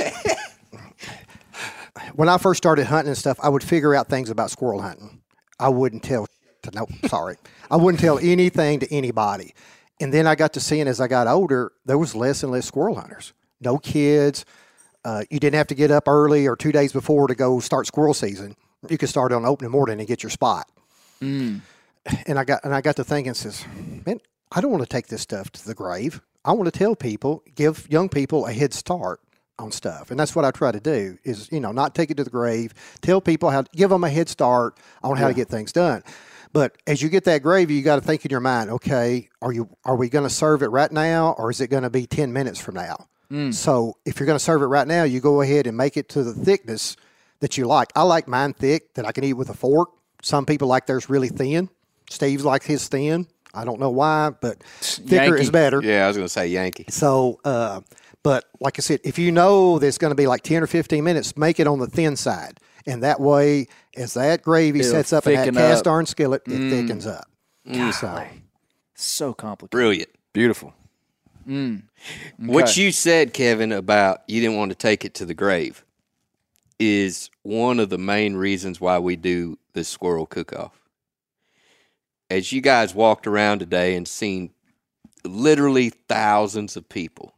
when I first started hunting and stuff, I would figure out things about squirrel hunting. I wouldn't tell. To, no, sorry, I wouldn't tell anything to anybody. And then I got to seeing as I got older, there was less and less squirrel hunters. No kids. Uh, you didn't have to get up early or two days before to go start squirrel season. You could start on opening morning and get your spot. And I got and I got to thinking, says, man, I don't want to take this stuff to the grave. I want to tell people, give young people a head start on stuff, and that's what I try to do. Is you know not take it to the grave. Tell people how, give them a head start on how to get things done. But as you get that gravy, you got to think in your mind, okay, are you are we going to serve it right now, or is it going to be ten minutes from now? So if you're going to serve it right now, you go ahead and make it to the thickness that you like. I like mine thick that I can eat with a fork. Some people like theirs really thin. Steve's like his thin. I don't know why, but thicker Yankee. is better. Yeah, I was going to say Yankee. So, uh, but like I said, if you know that it's going to be like ten or fifteen minutes, make it on the thin side. And that way, as that gravy It'll sets up in that thicken cast up. iron skillet, it thickens up. So, So complicated. Brilliant. Beautiful. What Okay. you said, Kevin, about you didn't want to take it to the grave is one of the main reasons why we do this squirrel cook-off. As you guys walked around today and seen literally thousands of people.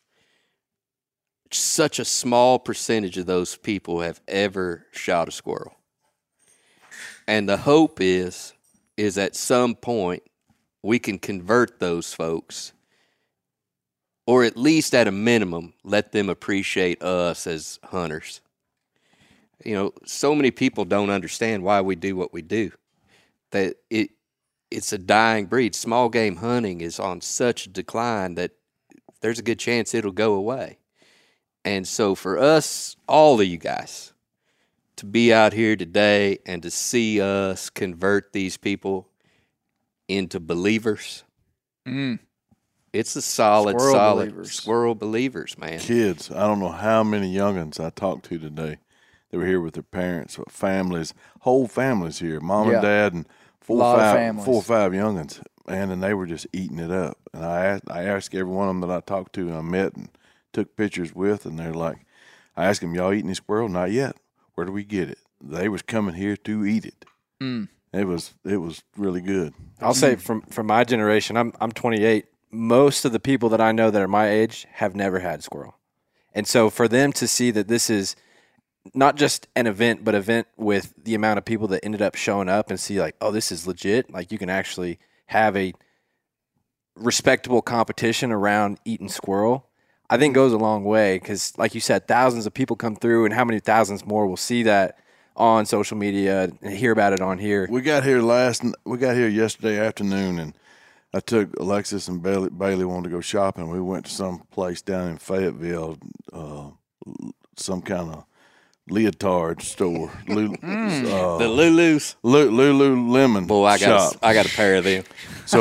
Such a small percentage of those people have ever shot a squirrel. And the hope is, is at some point we can convert those folks, or at least at a minimum, let them appreciate us as hunters. You know, so many people don't understand why we do what we do. That it it's a dying breed. Small game hunting is on such a decline that there's a good chance it'll go away. And so for us, all of you guys, to be out here today and to see us convert these people into believers, Mm. it's a solid, Squirrel solid believers. squirrel believers, man. Kids, I don't know how many youngins I talked to today. They were here with their parents, families, whole families here, mom Yeah. and dad, and four Lot or of five, families. four or five youngins, man, and they were just eating it up. And I asked, I asked every one of them that I talked to and I met and took pictures with, and they're like, I asked them, y'all eating this squirrel? Not yet. Where do we get it? They was coming here to eat it. Mm. It was it was really good. I'll say from from my generation, I'm I'm twenty-eight. Most of the people that I know that are my age have never had squirrel, and so for them to see that this is not just an event, but event with the amount of people that ended up showing up and see like, oh, this is legit. Like you can actually have a respectable competition around eating squirrel. I think goes a long way because, like you said, thousands of people come through, and how many thousands more will see that on social media and hear about it on here. We got here last. We got here yesterday afternoon, and I took Alexis and Bailey. Bailey wanted to go shopping. We went to some place down in Fayetteville, uh, some kind of leotard store. Lulu, uh, The Lulu's. Lu- Lululemon Boy, I got shop. a, I got a pair of them. So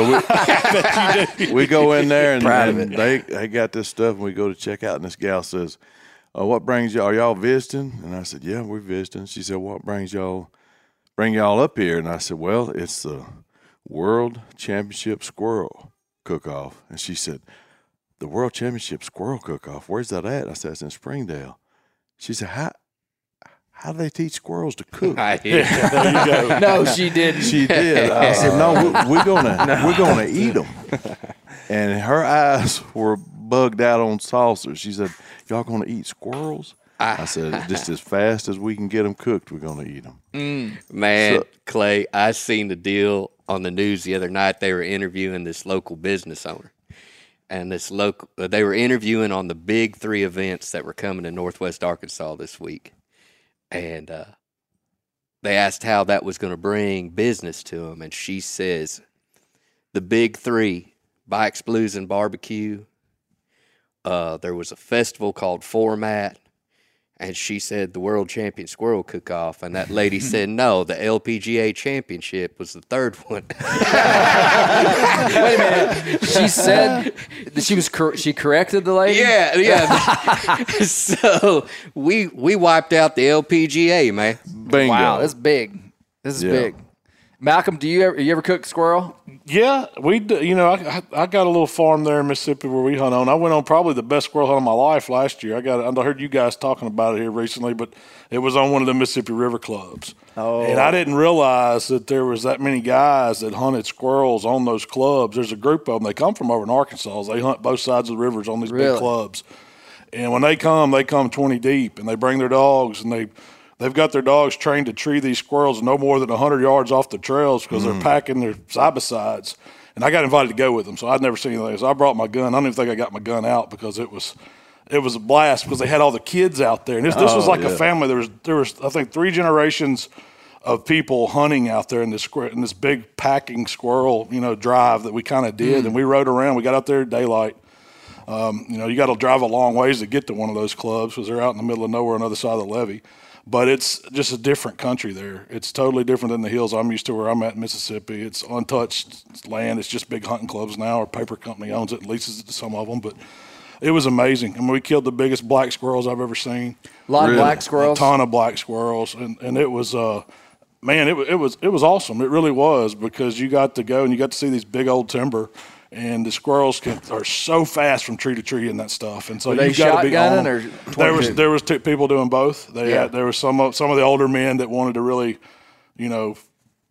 we, we go in there and, Proud of and it. they they got this stuff, and we go to check out. And this gal says, uh, "What brings y'all? Are y'all visiting?" And I said, "Yeah, we're visiting." She said, "What brings y'all bring y'all up here?" And I said, "Well, it's the World Championship Squirrel Cook-Off." And she said, "The World Championship Squirrel Cook-Off? Where's that at?" I said, "It's in Springdale." She said, "How how do they teach squirrels to cook?" I hear. No, she didn't. She did. I said, "No, we, we're gonna we're gonna eat them." And her eyes were bugged out on saucers. She said, "Y'all gonna eat squirrels?" I said, "Just as fast as we can get them cooked, we're gonna eat them." Man, So- Clay, I seen the deal on the news the other night. They were interviewing this local business owner, and this local they were interviewing on the big three events that were coming to Northwest Arkansas this week, and uh, they asked how that was going to bring business to them, and she says, "The big three: Bikes, Blues, and Barbecue. Uh, there was a festival called Format." And she said the World Champion Squirrel Cook-Off, and that lady said no, the L P G A Championship was the third one. Wait a minute. She said that she was cor- she corrected the lady. yeah, yeah. So we we wiped out the L P G A, man. Bingo. Wow, that's big. This is Yeah. big. Malcolm, do you ever you ever cook squirrel? Yeah, we d- you know I, I got a little farm there in Mississippi where we hunt on. I went on probably the best squirrel hunt of my life last year. I got I heard you guys talking about it here recently, but it was on one of the Mississippi River clubs. Oh. And I didn't realize that there was that many guys that hunted squirrels on those clubs. There's a group of them. They come from over in Arkansas. They hunt both sides of the rivers on these Really? big clubs. And when they come, they come twenty deep, and they bring their dogs, and they they've got their dogs trained to tree these squirrels no more than one hundred yards off the trails because they're packing their side by sides. And I got invited to go with them, so I'd never seen anything. So I brought my gun. I don't even think I got my gun out because it was it was a blast because they had all the kids out there, and this, this was Oh, like yeah. a family. There was there was I think three generations of people hunting out there in this square in this big packing squirrel you know drive that we kind of did, and we rode around. We got out there at daylight. Um, you know, you got to drive a long ways to get to one of those clubs because they're out in the middle of nowhere on the other side of the levee. But it's just a different country there. It's totally different than the hills I'm used to where I'm at in Mississippi. It's untouched land. It's just big hunting clubs now. Our paper company owns it and leases it to some of them. But it was amazing. I mean, we killed the biggest black squirrels I've ever seen. A lot Really? of black squirrels. A ton of black squirrels. And, and it was, uh, man, it, wa- it was it was awesome. It really was because you got to go and you got to see these big old timber. And the squirrels can, are so fast from tree to tree and that stuff. And so Were they you got to be on shotgunning them. or There was twenty-two? there was two people doing both. They Yeah. had, there was some of some of the older men that wanted to really, you know,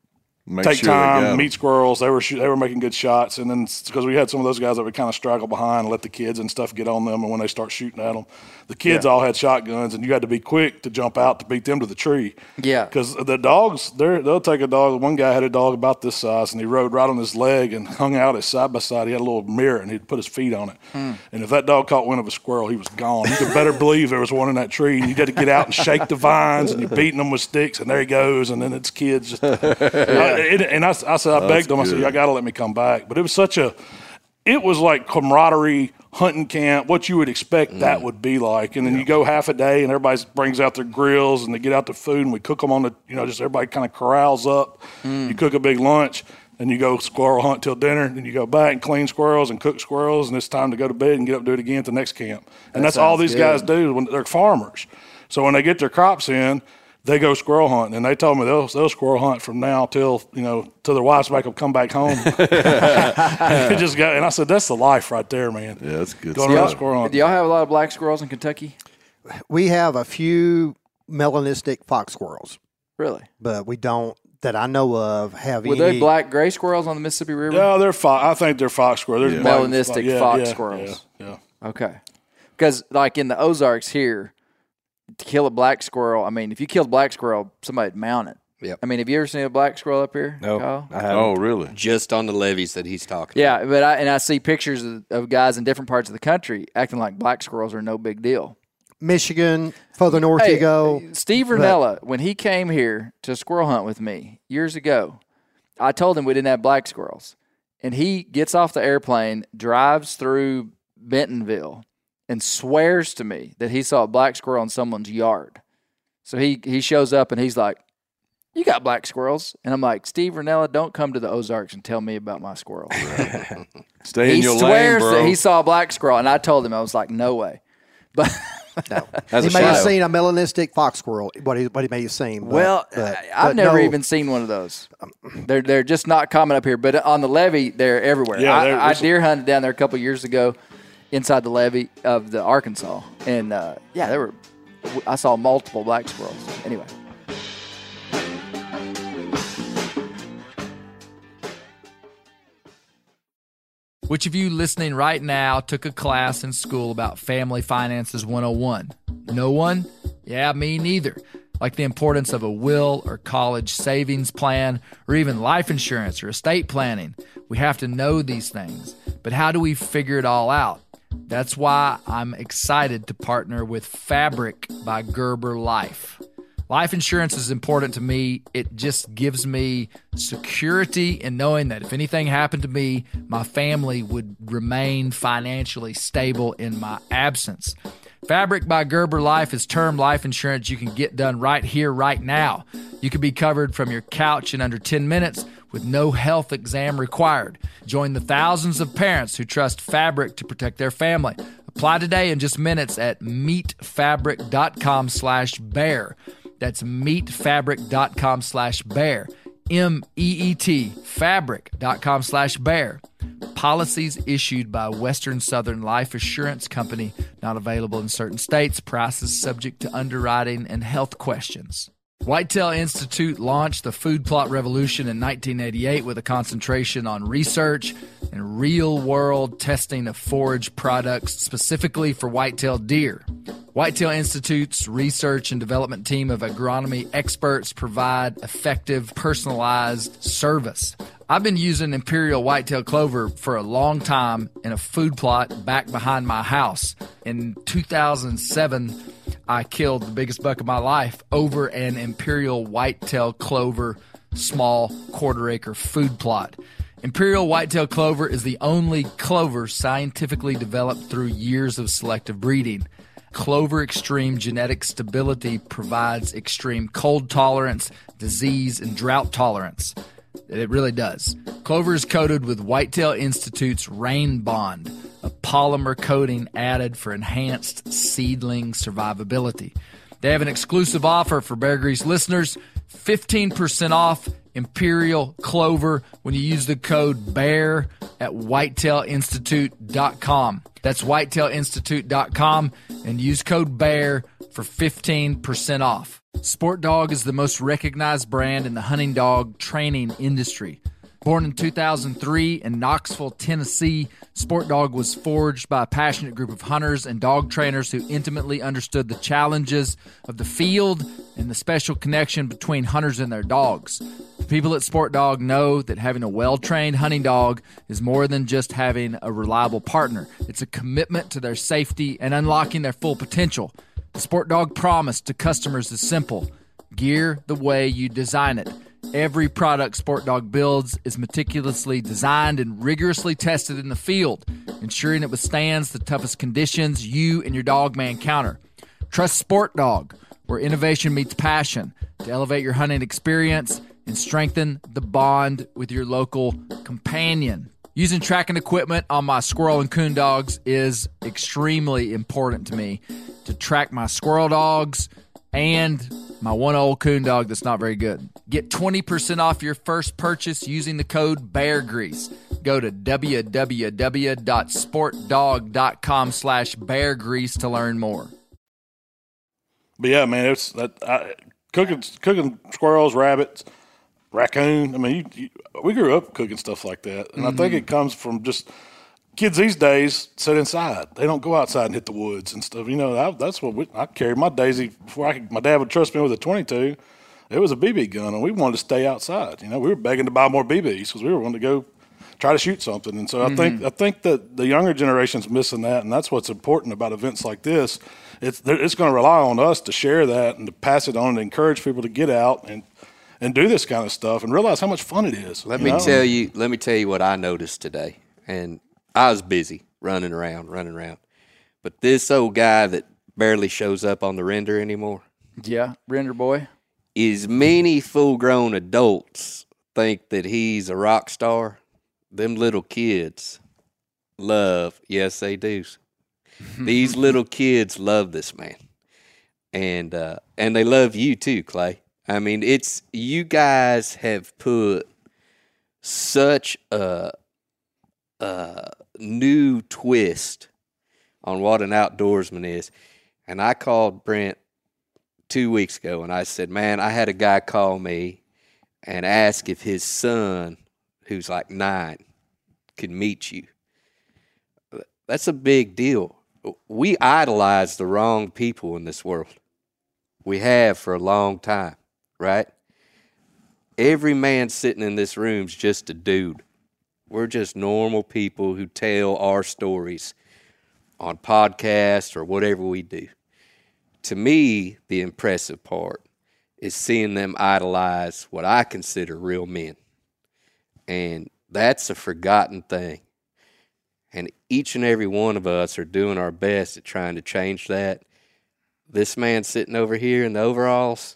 Make take sure they got time, 'em. meet squirrels. They were sh- they were making good shots, and then because we had some of those guys that would kind of straggle behind and let the kids and stuff get on them, and when they start shooting at them, the kids Yeah. all had shotguns, and you had to be quick to jump out to beat them to the tree. Yeah. because the dogs, they're, they'll take a dog. One guy had a dog about this size, and he rode right on his leg and hung out his side by side. He had a little mirror, and he'd put his feet on it. Hmm. And if that dog caught wind of a squirrel, he was gone. You could better believe there was one in that tree, and you had to get out and shake the vines, and you're beating them with sticks, and there he goes, and then it's kids. Just, I, it, and I, I said, I begged them. I said, good. y'all got to let me come back. But it was such a, it was like camaraderie, hunting camp, what you would expect that would be like. And then you go half a day, and everybody brings out their grills, and they get out their food, and we cook them on the, you know, just everybody kind of corrals up. You cook a big lunch, and you go squirrel hunt till dinner. Then you go back and clean squirrels and cook squirrels, and it's time to go to bed and get up and do it again at the next camp. And That that's all sounds these good. guys do when they're farmers. So when they get their crops in, they go squirrel hunting, and they told me they'll they'll squirrel hunt from now till you know till their wives make them come back home. They just got, and I said that's the life right there, man. Yeah, that's good Going stuff. around squirrel Do hunting. y'all have a lot of black squirrels in Kentucky? We have a few melanistic fox squirrels, Really? but we don't, that I know of, have Were any. they black gray squirrels on the Mississippi River? Yeah, they're fo- I think they're fox squirrels. They're Yeah. black- Melanistic yeah, fox yeah, squirrels. Yeah, yeah. Okay. Because, like, in the Ozarks here, to kill a black squirrel, I mean, if you killed a black squirrel, somebody'd mount it. Yep. I mean, have you ever seen a black squirrel up here? No, Kyle? I haven't. Oh, really? Just on the levees that he's talking Yeah, but I and I see pictures of, of guys in different parts of the country acting like black squirrels are no big deal. Michigan, further north Hey, you go. Steve but- Ranella, when he came here to squirrel hunt with me years ago, I told him we didn't have black squirrels. And he gets off the airplane, drives through Bentonville, and swears to me that he saw a black squirrel in someone's yard. So he, he shows up and he's like, "You got black squirrels?" And I'm like, "Steve Ranella, don't come to the Ozarks and tell me about my squirrels." Stay in He your lane, swears bro. that he saw a black squirrel. And I told him, I was like, "No way." But That's He a may have shame. seen a melanistic fox squirrel, what he, what he may have seen. But, Well, but- I- I've but never no, even seen one of those. They're they're just not common up here. But on the levee, they're everywhere. Yeah, they're- I, I deer hunted down there a couple years ago, inside the levee of the Arkansas, and uh, yeah, there were. I saw multiple black squirrels. Anyway, Which of you listening right now took a class in school about Family Finances one oh one? No one? Yeah, me neither. Like the importance of a will or college savings plan or even life insurance or estate planning. We have to know these things. But how do we figure it all out? That's why I'm excited to partner with Fabric by Gerber Life. Life insurance is important to me. It just gives me security in knowing that if anything happened to me, my family would remain financially stable in my absence. Fabric by Gerber Life is term life insurance you can get done right here, right now. You can be covered from your couch in under ten minutes with no health exam required. Join the thousands of parents who trust Fabric to protect their family. Apply today in just minutes at meetfabric.com slash bear. That's meetfabric.com slash bear. M E E T, fabric.com slash bear. Policies issued by Western Southern Life Assurance Company, not available in certain states. Prices subject to underwriting and health questions. Whitetail Institute launched the food plot revolution in nineteen eighty-eight with a concentration on research and real-world testing of forage products specifically for whitetail deer. Whitetail Institute's research and development team of agronomy experts provide effective, personalized service. I've been using Imperial Whitetail Clover for a long time in a food plot back behind my house. In two thousand seven, I killed the biggest buck of my life over an Imperial Whitetail Clover small quarter acre food plot. Imperial Whitetail Clover is the only clover scientifically developed through years of selective breeding. Clover Extreme genetic stability provides extreme cold tolerance, disease, and drought tolerance. It really does. Clover is coated with Whitetail Institute's Rain Bond, a polymer coating added for enhanced seedling survivability. They have an exclusive offer for Bear Grease listeners, fifteen percent off Imperial Clover when you use the code BEAR at whitetail institute dot com. That's whitetail institute dot com and use code BEAR for fifteen percent off. Sport Dog is the most recognized brand in the hunting dog training industry. Born in two thousand three in Knoxville, Tennessee, Sport Dog was forged by a passionate group of hunters and dog trainers who intimately understood the challenges of the field and the special connection between hunters and their dogs. The people at Sport Dog know that having a well-trained hunting dog is more than just having a reliable partner. It's a commitment to their safety and unlocking their full potential. The Sport Dog promise to customers is simple: gear the way you design it. Every product Sport Dog builds is meticulously designed and rigorously tested in the field, ensuring it withstands the toughest conditions you and your dog may encounter. Trust Sport Dog, where innovation meets passion, to elevate your hunting experience and strengthen the bond with your local companion. Using tracking equipment on my squirrel and coon dogs is extremely important to me to track my squirrel dogs and my one old coon dog that's not very good. Get twenty percent off your first purchase using the code BEARGREASE. Go to www.sportdog.com slash beargrease to learn more. But yeah, man, it's that I, cooking cooking squirrels, rabbits, raccoon. I mean, you, you, we grew up cooking stuff like that, and mm-hmm. I think it comes from just kids these days sit inside. They don't go outside and hit the woods and stuff. You know, I, that's what we, I carried my Daisy before I could, my dad would trust me with a twenty-two. It was a B B gun, and we wanted to stay outside. You know, we were begging to buy more B Bs because we were wanting to go try to shoot something. And so mm-hmm. I think I think that the younger generation's missing that, and that's what's important about events like this. It's it's going to rely on us to share that and to pass it on and encourage people to get out and and do this kind of stuff and realize how much fun it is. Let me know? tell you. Let me tell you what I noticed today, and I was busy running around, running around. But this old guy that barely shows up on the render anymore. Yeah, render boy. As many full-grown adults think that he's a rock star, them little kids love, yes, they do. These little kids love this man. And uh, and they love you too, Clay. I mean, it's you guys have put such a, a new twist on what an outdoorsman is. And I called Brent two weeks ago, and I said, man, I had a guy call me and ask if his son, who's like nine, could meet you. That's a big deal. We idolize the wrong people in this world. We have for a long time, right? Every man sitting in this room's just a dude. We're just normal people who tell our stories on podcasts or whatever we do. To me, the impressive part is seeing them idolize what I consider real men. And that's a forgotten thing. And each and every one of us are doing our best at trying to change that. This man sitting over here in the overalls,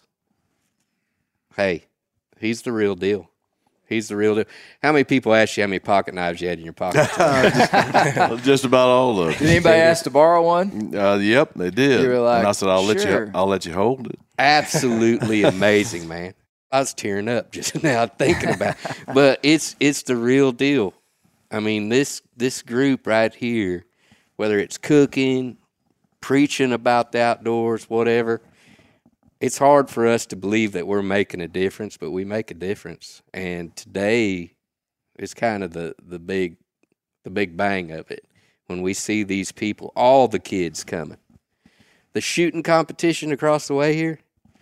hey, he's the real deal. He's the real deal. How many people asked you how many pocket knives you had in your pocket? just, just about all of them. Did anybody ask to borrow one? Uh, yep, they did. You were like, and I said, I'll sure. let you. I'll let you hold it. Absolutely amazing, man. I was tearing up just now thinking about it. But it's it's the real deal. I mean, this this group right here, whether it's cooking, preaching about the outdoors, whatever, it's hard for us to believe that we're making a difference, but we make a difference. And today is kind of the, the big the big bang of it when we see these people, all the kids coming. The shooting competition across the way here,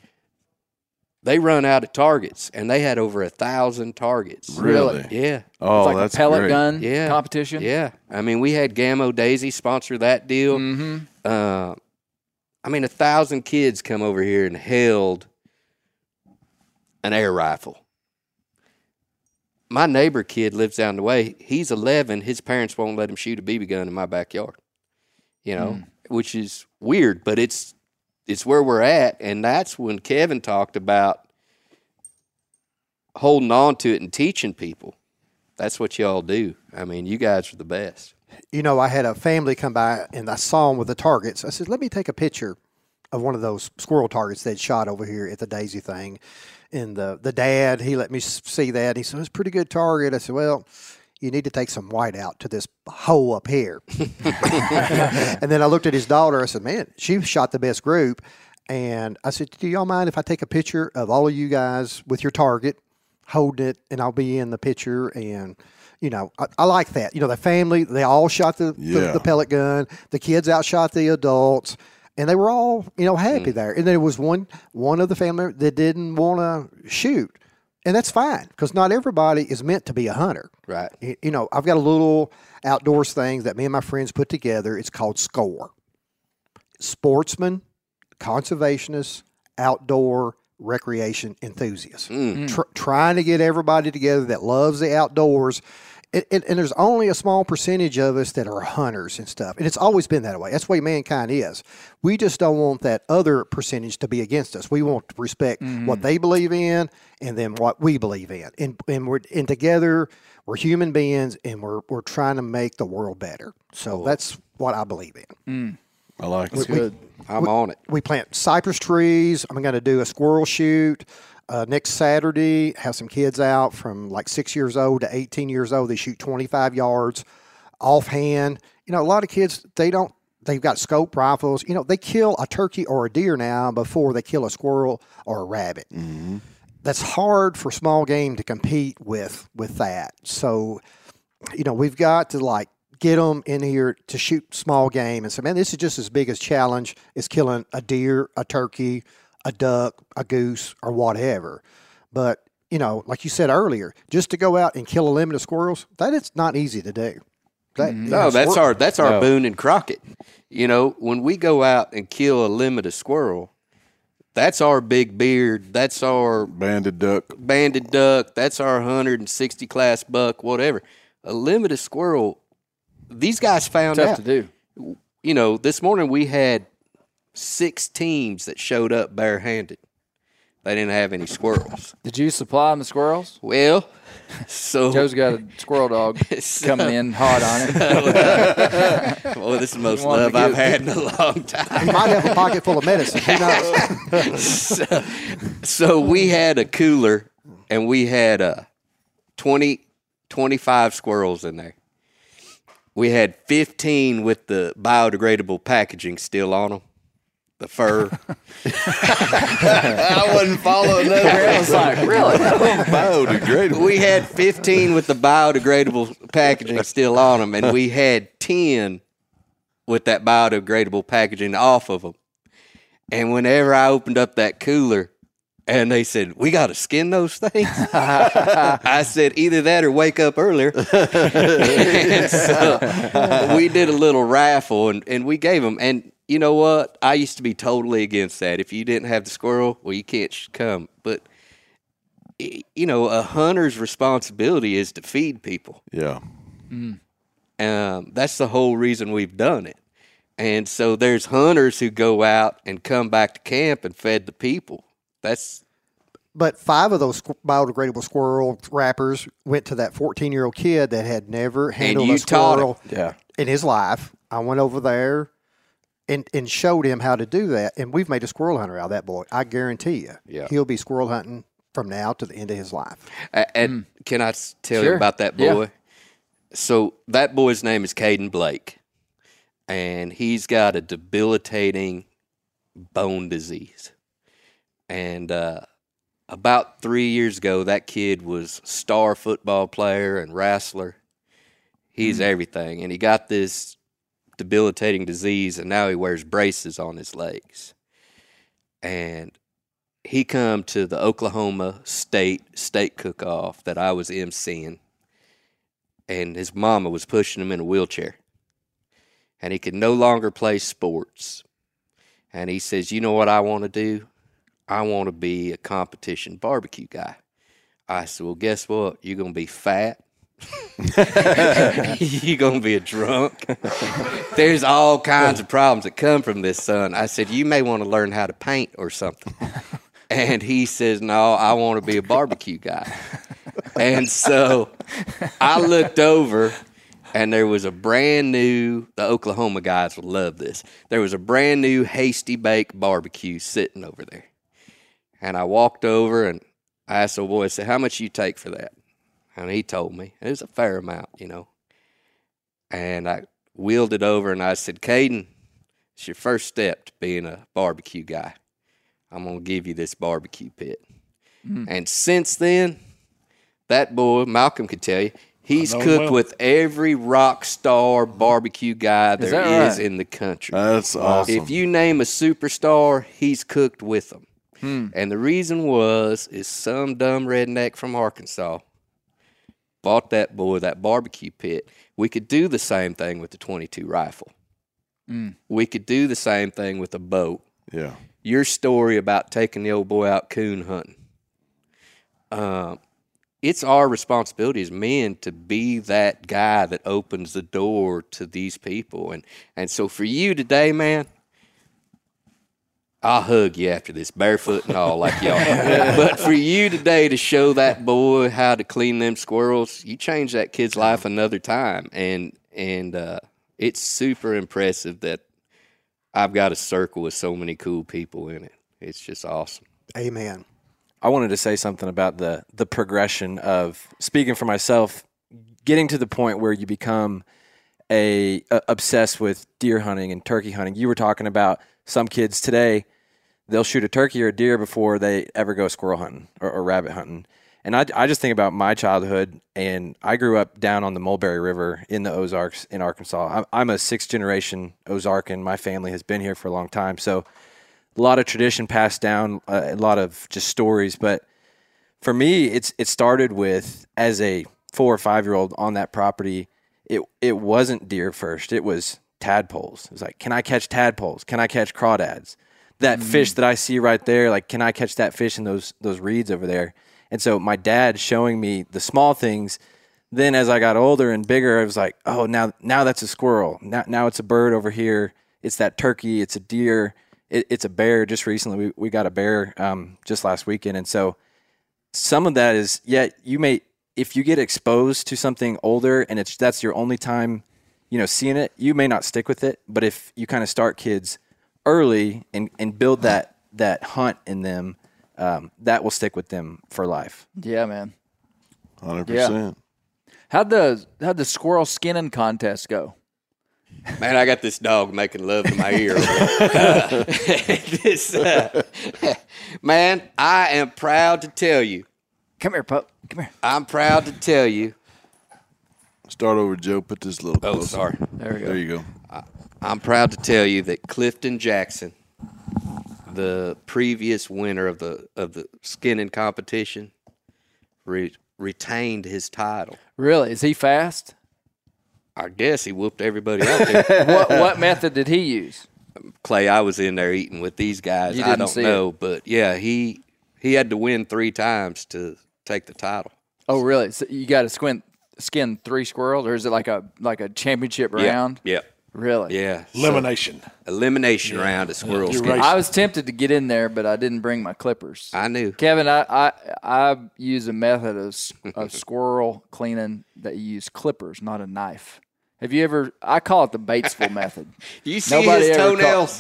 they run out of targets, and they had over a thousand targets. Really? Yeah. Oh, it's like that's a pellet great. gun Yeah. competition. Yeah. I mean, we had Gammo Daisy sponsor that deal. Mm-hmm. Uh, I mean, a thousand kids come over here and held an air rifle. My neighbor kid lives down the way. He's eleven. His parents won't let him shoot a B B gun in my backyard. You know, mm. which is weird, but it's it's where we're at. And that's when Kevin talked about holding on to it and teaching people. That's what y'all do. I mean, you guys are the best. You know, I had a family come by, and I saw them with the targets. I said, let me take a picture of one of those squirrel targets they'd shot over here at the Daisy thing. And the, the dad, he let me see that. He said, it's a pretty good target. I said, well, you need to take some white out to this hole up here. And then I looked at his daughter. I said, man, she shot the best group. And I said, do y'all mind if I take a picture of all of you guys with your target, hold it, and I'll be in the picture? And, you know, I, I like that. You know, the family, they all shot the, Yeah. the, the pellet gun. The kids outshot the adults. And they were all, you know, happy there. And there was one one of the family that didn't want to shoot. And that's fine, because not everybody is meant to be a hunter. Right. Y- You know, I've got a little outdoors thing that me and my friends put together. It's called SCORE. Sportsman, conservationist, outdoor recreation enthusiasts. Tr- trying to get everybody together that loves the outdoors. And, and, and there's only a small percentage of us that are hunters and stuff. And it's always been that way. That's the way mankind is. We just don't want that other percentage to be against us. We want to respect what they believe in and then what we believe in. And, and we're and together, we're human beings, and we're, we're trying to make the world better. So that's what I believe in. I like it. Good. I'm on it. We plant cypress trees. I'm going to do a squirrel shoot uh, next Saturday. Have some kids out from like six years old to eighteen years old. They shoot twenty-five yards offhand. You know, a lot of kids, they don't, they've got scope rifles. You know, they kill a turkey or a deer now before they kill a squirrel or a rabbit. That's hard for small game to compete with with that. So, you know, we've got to like get them in here to shoot small game and say, man, this is just as big a challenge as killing a deer, a turkey, a duck, a goose, or whatever. But, you know, like you said earlier, just to go out and kill a limit of squirrels, that is not easy to do. That, you know, No, that's squir- our that's our No. Boone and Crockett. You know, when we go out and kill a limited squirrel, that's our big beard. That's our Banded duck. banded duck. That's our one hundred sixty class buck. Whatever. A limited squirrel. These guys found Tough out. to do. You know, this morning we had six teams that showed up barehanded. They didn't have any squirrels. Did you supply them the squirrels? Well, so Joe's got a squirrel dog coming in hot on it. well, this is the most wanted love to I've get- had in a long time. You might have a pocket full of medicine. Who knows? so, so we had a cooler and we had uh, twenty, twenty-five squirrels in there. We had fifteen with the biodegradable packaging still on them, the fur. I wasn't following I was that. like, really? Biodegradable. We had fifteen with the biodegradable packaging still on them, and we had ten with that biodegradable packaging off of them. And whenever I opened up that cooler, and they said, we got to skin those things. I said, either that or wake up earlier. And so we did a little raffle, and, and we gave them. And you know what? I used to be totally against that. If you didn't have the squirrel, well, you can't sh- come. But, y- you know, a hunter's responsibility is to feed people. Yeah. Um, that's the whole reason we've done it. And so there's hunters who go out and come back to camp and fed the people. That's But five of those squ- biodegradable squirrel wrappers went to that fourteen-year-old kid that had never handled you a taught him. squirrel Yeah. in his life. I went over there and, and showed him how to do that, and we've made a squirrel hunter out of that boy. I guarantee you, Yeah. he'll be squirrel hunting from now to the end of his life. A- And can I s- tell Sure. you about that Yeah. boy? So that boy's name is Caden Blake, and he's got a debilitating bone disease. And uh, about three years ago, that kid was star football player and wrestler. He's everything, and he got this debilitating disease, and now he wears braces on his legs. And he come to the Oklahoma State State Cook-Off that I was emceeing, and his mama was pushing him in a wheelchair, and he could no longer play sports. And he says, you know what I want to do? I want to be a competition barbecue guy. I said, well, guess what? You're going to be fat. You're going to be a drunk. There's all kinds of problems that come from this, son. I said, you may want to learn how to paint or something. And he says, no, I want to be a barbecue guy. And so I looked over, and there was a brand new, the Oklahoma guys would love this. There was a brand new Hasty Bake barbecue sitting over there. And I walked over, and I asked the boy, I said, how much you take for that? And he told me. It was a fair amount, you know. And I wheeled it over, and I said, Caden, it's your first step to being a barbecue guy. I'm going to give you this barbecue pit. Mm. And since then, that boy, Malcolm could tell you, he's cooked well. with every rock star barbecue guy there that is right? in the country. That's awesome. If you name a superstar, he's cooked with them. Hmm. And the reason was is some dumb redneck from Arkansas bought that boy that barbecue pit. We could do the same thing with the twenty-two rifle. Mm. We could do the same thing with a boat. Yeah. Your story about taking the old boy out coon hunting. Um, it's our responsibility as men to be that guy that opens the door to these people. And, and so for you today, man, I'll hug you after this, barefoot and all like y'all. But for you today to show that boy how to clean them squirrels, you changed that kid's life another time. And, and uh, it's super impressive that I've got a circle with so many cool people in it. It's just awesome. Amen. I wanted to say something about the the progression of, speaking for myself, getting to the point where you become a, a obsessed with deer hunting and turkey hunting. You were talking about some kids today, they'll shoot a turkey or a deer before they ever go squirrel hunting or, or rabbit hunting. And I, I just think about my childhood, and I grew up down on the Mulberry River in the Ozarks in Arkansas. I'm, I'm a sixth generation Ozarkan. My family has been here for a long time, so a lot of tradition passed down, uh, a lot of just stories. But for me, it's it started with, as a four or five year old on that property, it it wasn't deer first. It was tadpoles. It was like, can I catch tadpoles? Can I catch crawdads? That mm-hmm. fish that I see right there, like, can I catch that fish in those those reeds over there? And so my dad showing me the small things. Then as I got older and bigger, I was like, oh, now now that's a squirrel. Now now it's a bird over here. It's that turkey. It's a deer. It, it's a bear. Just recently, we, we got a bear um, just last weekend. And so some of that is, yeah, you may, if you get exposed to something older and it's that's your only time, you know, seeing it, you may not stick with it. But if you kind of start kids early and, and build that that hunt in them, um, that will stick with them for life. Yeah, man. one hundred percent. How'd the, how'd the squirrel skinning contest go? Man, I got this dog making love to my ear. uh, this, uh, man, I am proud to tell you. Come here, pup. Come here. I'm proud to tell you. Start over, Joe. Put this a little Oh, closer. sorry. There we go. There you go. I, I'm proud to tell you that Clifton Jackson, the previous winner of the of the skinning competition, re, retained his title. Really? Is he fast? I guess he whooped everybody out there. what what method did he use? Clay, I was in there eating with these guys. You I didn't don't see know, it. but yeah, he he had to win three times to take the title. Oh, really? So you got to squint, skin three squirrels, or is it like a like a championship Yeah, round? Yeah. Really? Yeah. So, Elimination. elimination round of squirrel You're skin. right. I was tempted to get in there, but I didn't bring my clippers. I knew. Kevin, I, I I use a method of, s- of squirrel cleaning that you use clippers, not a knife. Have you ever? I call it the Batesville method. You see Nobody his ever toenails?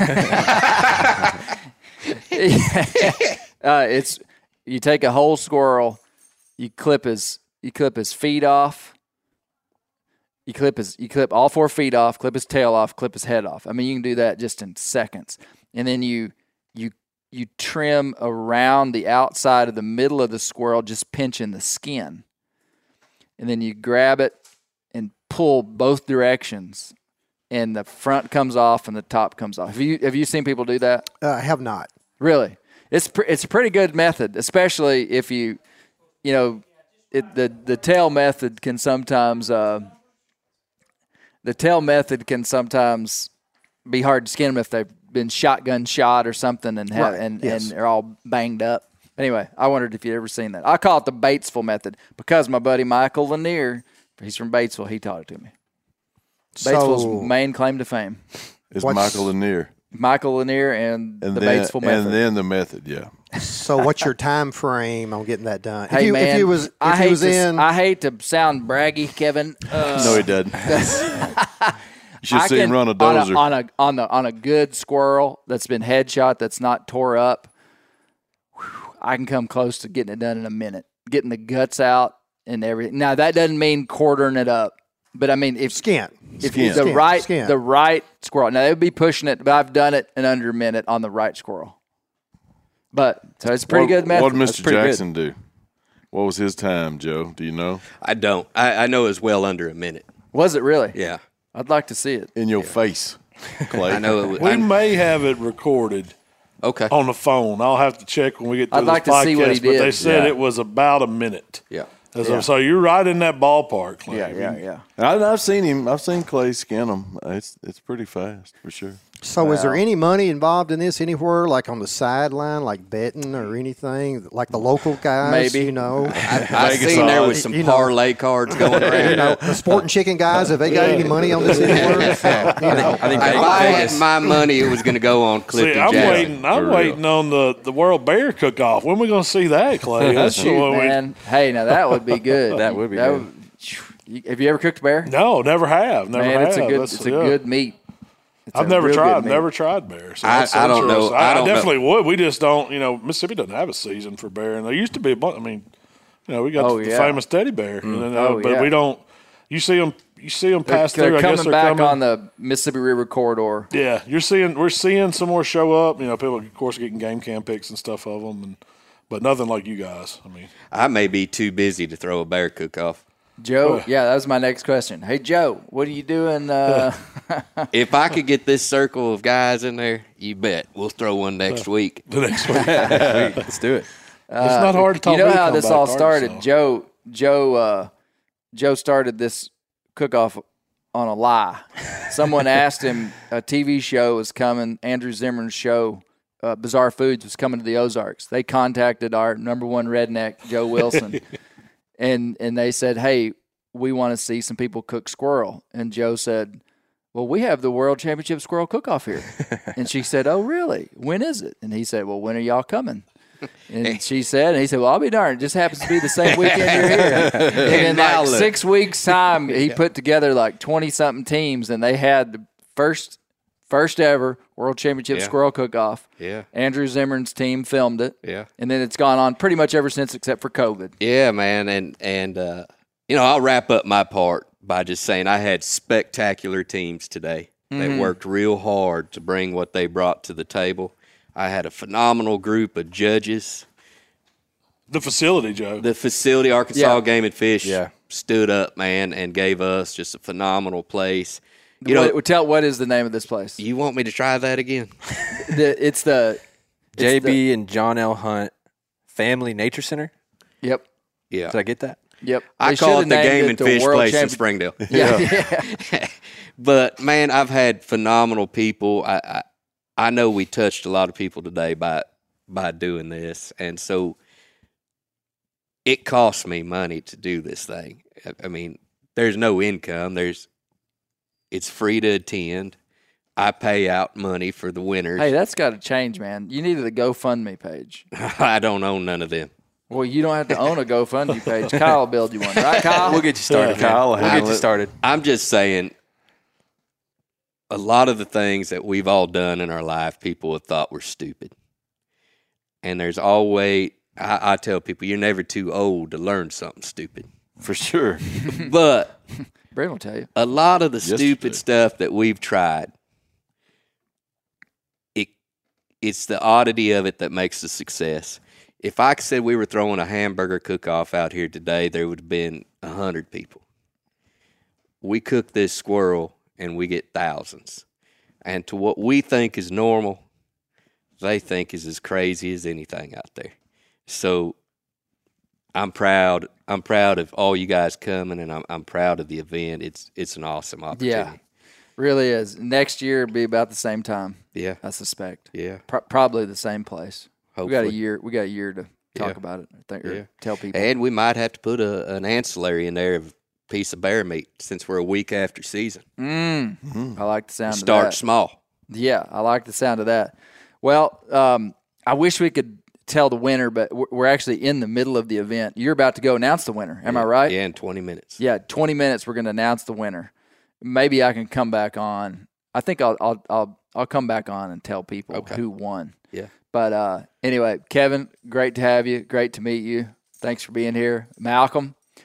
uh, it's you take a whole squirrel, you clip his you clip his feet off. You clip his you clip all four feet off, clip his tail off, clip his head off. I mean, you can do that just in seconds. And then you you you trim around the outside of the middle of the squirrel, just pinching the skin. And then you grab it and pull both directions, and the front comes off and the top comes off. Have you have you seen people do that? Uh, I have not. Really, it's pre- it's a pretty good method, especially if you, you know, it, the the tail method can sometimes uh, the tail method can sometimes be hard to skin them if they've been shotgun shot or something and have, Right, and yes. and they're all banged up. Anyway, I wondered if you'd ever seen that. I call it the Batesville method because my buddy Michael Lanier, he's from Batesville, he taught it to me. Batesville's So, main claim to fame. It's What's- Michael Lanier. Michael Lanier and, And the then, Batesville method. And then the method, yeah. so what's your time frame on getting that done? Hey if you, man, if you was if I you hate was to, in, I hate to sound braggy, Kevin. Uh, No, he doesn't. You should I see him can- run a on dozer. a, on a on the on a good squirrel that's been headshot that's not tore up. whew, I can come close to getting it done in a minute, getting the guts out and everything. Now that doesn't mean quartering it up, but I mean if skin. if Skin. the Skin. right Skin. the right squirrel. Now they would be pushing it, but I've done it in under a minute on the right squirrel. But so it's a pretty what, good method. What did That's Mister pretty good. Jackson do? What was his time, Joe? Do you know? I don't. I, I know it's well under a minute. Was it really? Yeah. I'd like to see it. In your face, Clay. I know it was. We I, may have it recorded okay. on the phone. I'll have to check when we get to I'd this like to podcast. see what he But they did. said Yeah. it was about a minute. Yeah. So, so you're right in that ballpark, Clay. Yeah, yeah, yeah. I, I've seen him. I've seen Clay skin him. It's it's pretty fast for sure. So, is there Wow. any money involved in this anywhere, like on the sideline, like betting or anything, like the local guys? Maybe. You know, I Vegas seen there odds. was some You know. parlay cards going around. you know, the sporting chicken guys. Have they got any money on this anywhere? You know, I think If Vegas- I had Vegas. my money, it was going to go on Clifton See, I'm Jackson. waiting. I'm For real. waiting on the, the World Bear Cook-Off. When are we going to see that, Clay? That's Shoot, what we- man. Hey, now that would be good. That would be good. Would, have you ever cooked bear? No, never have. Never Man, have. it's a good, That's- it's a yeah. good meat. It's I've a never real tried. good meat. Never tried bear. So I- that's I don't know. interesting. I I, don't know. definitely would. We just don't. You know, Mississippi doesn't have a season for bear, and there used to be a bunch. I mean, you know, we got Oh, the yeah. famous teddy bear, and then, uh, Oh, but yeah. we don't. You see them. You see them They're, pass they're through. I coming guess they're back coming on the Mississippi River corridor. Yeah, you're seeing. We're seeing some more show up. You know, people of course getting game cam pics and stuff of them, and but nothing like you guys. I mean, I may be too busy to throw a bear cook-off. Joe, yeah, that was my next question. Hey, Joe, what are you doing? Uh, If I could get this circle of guys in there, you bet. We'll throw one next week. the next week. Let's do it. It's not hard to talk. you know me to how come this back all to started? Arkansas. Joe, Joe, uh, Joe started this cook-off on a lie. Someone asked him, a T V show was coming, Andrew Zimmern's show, uh, Bizarre Foods, was coming to the Ozarks. They contacted our number one redneck, Joe Wilson, and and they said, hey, we want to see some people cook squirrel. And Joe said, well, we have the World Championship Squirrel Cook-Off here. And she said, oh, really? When is it? And he said, well, when are y'all coming? And she said, and he said, well, I'll be darned. It just happens to be the same weekend you're here. And in now like look. six weeks' time, he put together like twenty-something teams, and they had the first first ever World Championship Yeah. Squirrel Cook-Off. Yeah. Andrew Zimmern's team filmed it. Yeah. And then it's gone on pretty much ever since except for COVID. Yeah, man, and and uh, you know, I'll wrap up my part by just saying I had spectacular teams today. They worked real hard to bring what they brought to the table. I had a phenomenal group of judges. The facility, Joe. The facility, Arkansas Yeah. Game and Fish, Yeah. stood up, man, and gave us just a phenomenal place. You know, what, tell what is the name of this place? you want me to try that again? The, it's the it's J the- B and John L. Hunt Family Nature Center. Yep. Yeah. Did I get that? Yep. I They call shoulda it the named Game it and the Fish World place in Champion- Springdale. Yeah. yeah. But man, I've had phenomenal people. I, I I know we touched a lot of people today by by doing this, and so it costs me money to do this thing. I, I mean, there's no income. There's it's free to attend. I pay out money for the winners. Hey, that's got to change, man. You needed a GoFundMe page. I don't own none of them. Well, you don't have to own a GoFundMe page. Kyle will build you one, right, Kyle? We'll get you started. man. Kyle will we'll get handle you it. started. I'm just saying, a lot of the things that we've all done in our life, people have thought were stupid. And there's always, I, I tell people, you're never too old to learn something stupid. For sure. But Brent will tell you. a lot of the Yesterday. stupid stuff that we've tried, it it's the oddity of it that makes the success. If I said we were throwing a hamburger cook-off out here today, there would have been a hundred people. We cook this squirrel and we get thousands. And to what we think is normal, they think is as crazy as anything out there. So I'm proud. I'm proud of all you guys coming, and I'm I'm proud of the event. It's it's an awesome opportunity. Yeah, really is. Next year will be about the same time, Yeah. I suspect. Yeah. Pro- probably the same place. We got a Hopefully. year. We got a year to talk Yeah. about it. I think, or Yeah. tell people. And we might have to put a, an ancillary in there of a piece of bear meat since we're a week after season. mm, I like the sound of Start that. small. Yeah, I like the sound of that. Well, um, I wish we could tell the winner, but we're we're actually in the middle of the event. You're about to go announce the winner. Am I right? Yeah, in twenty minutes. Yeah, twenty minutes. We're going to announce the winner. Maybe I can come back on. I think I'll I'll I'll, I'll come back on and tell people Okay. who won. Yeah. But uh, anyway, Kevin, great to have you. Great to meet you. Thanks for being here, Malcolm.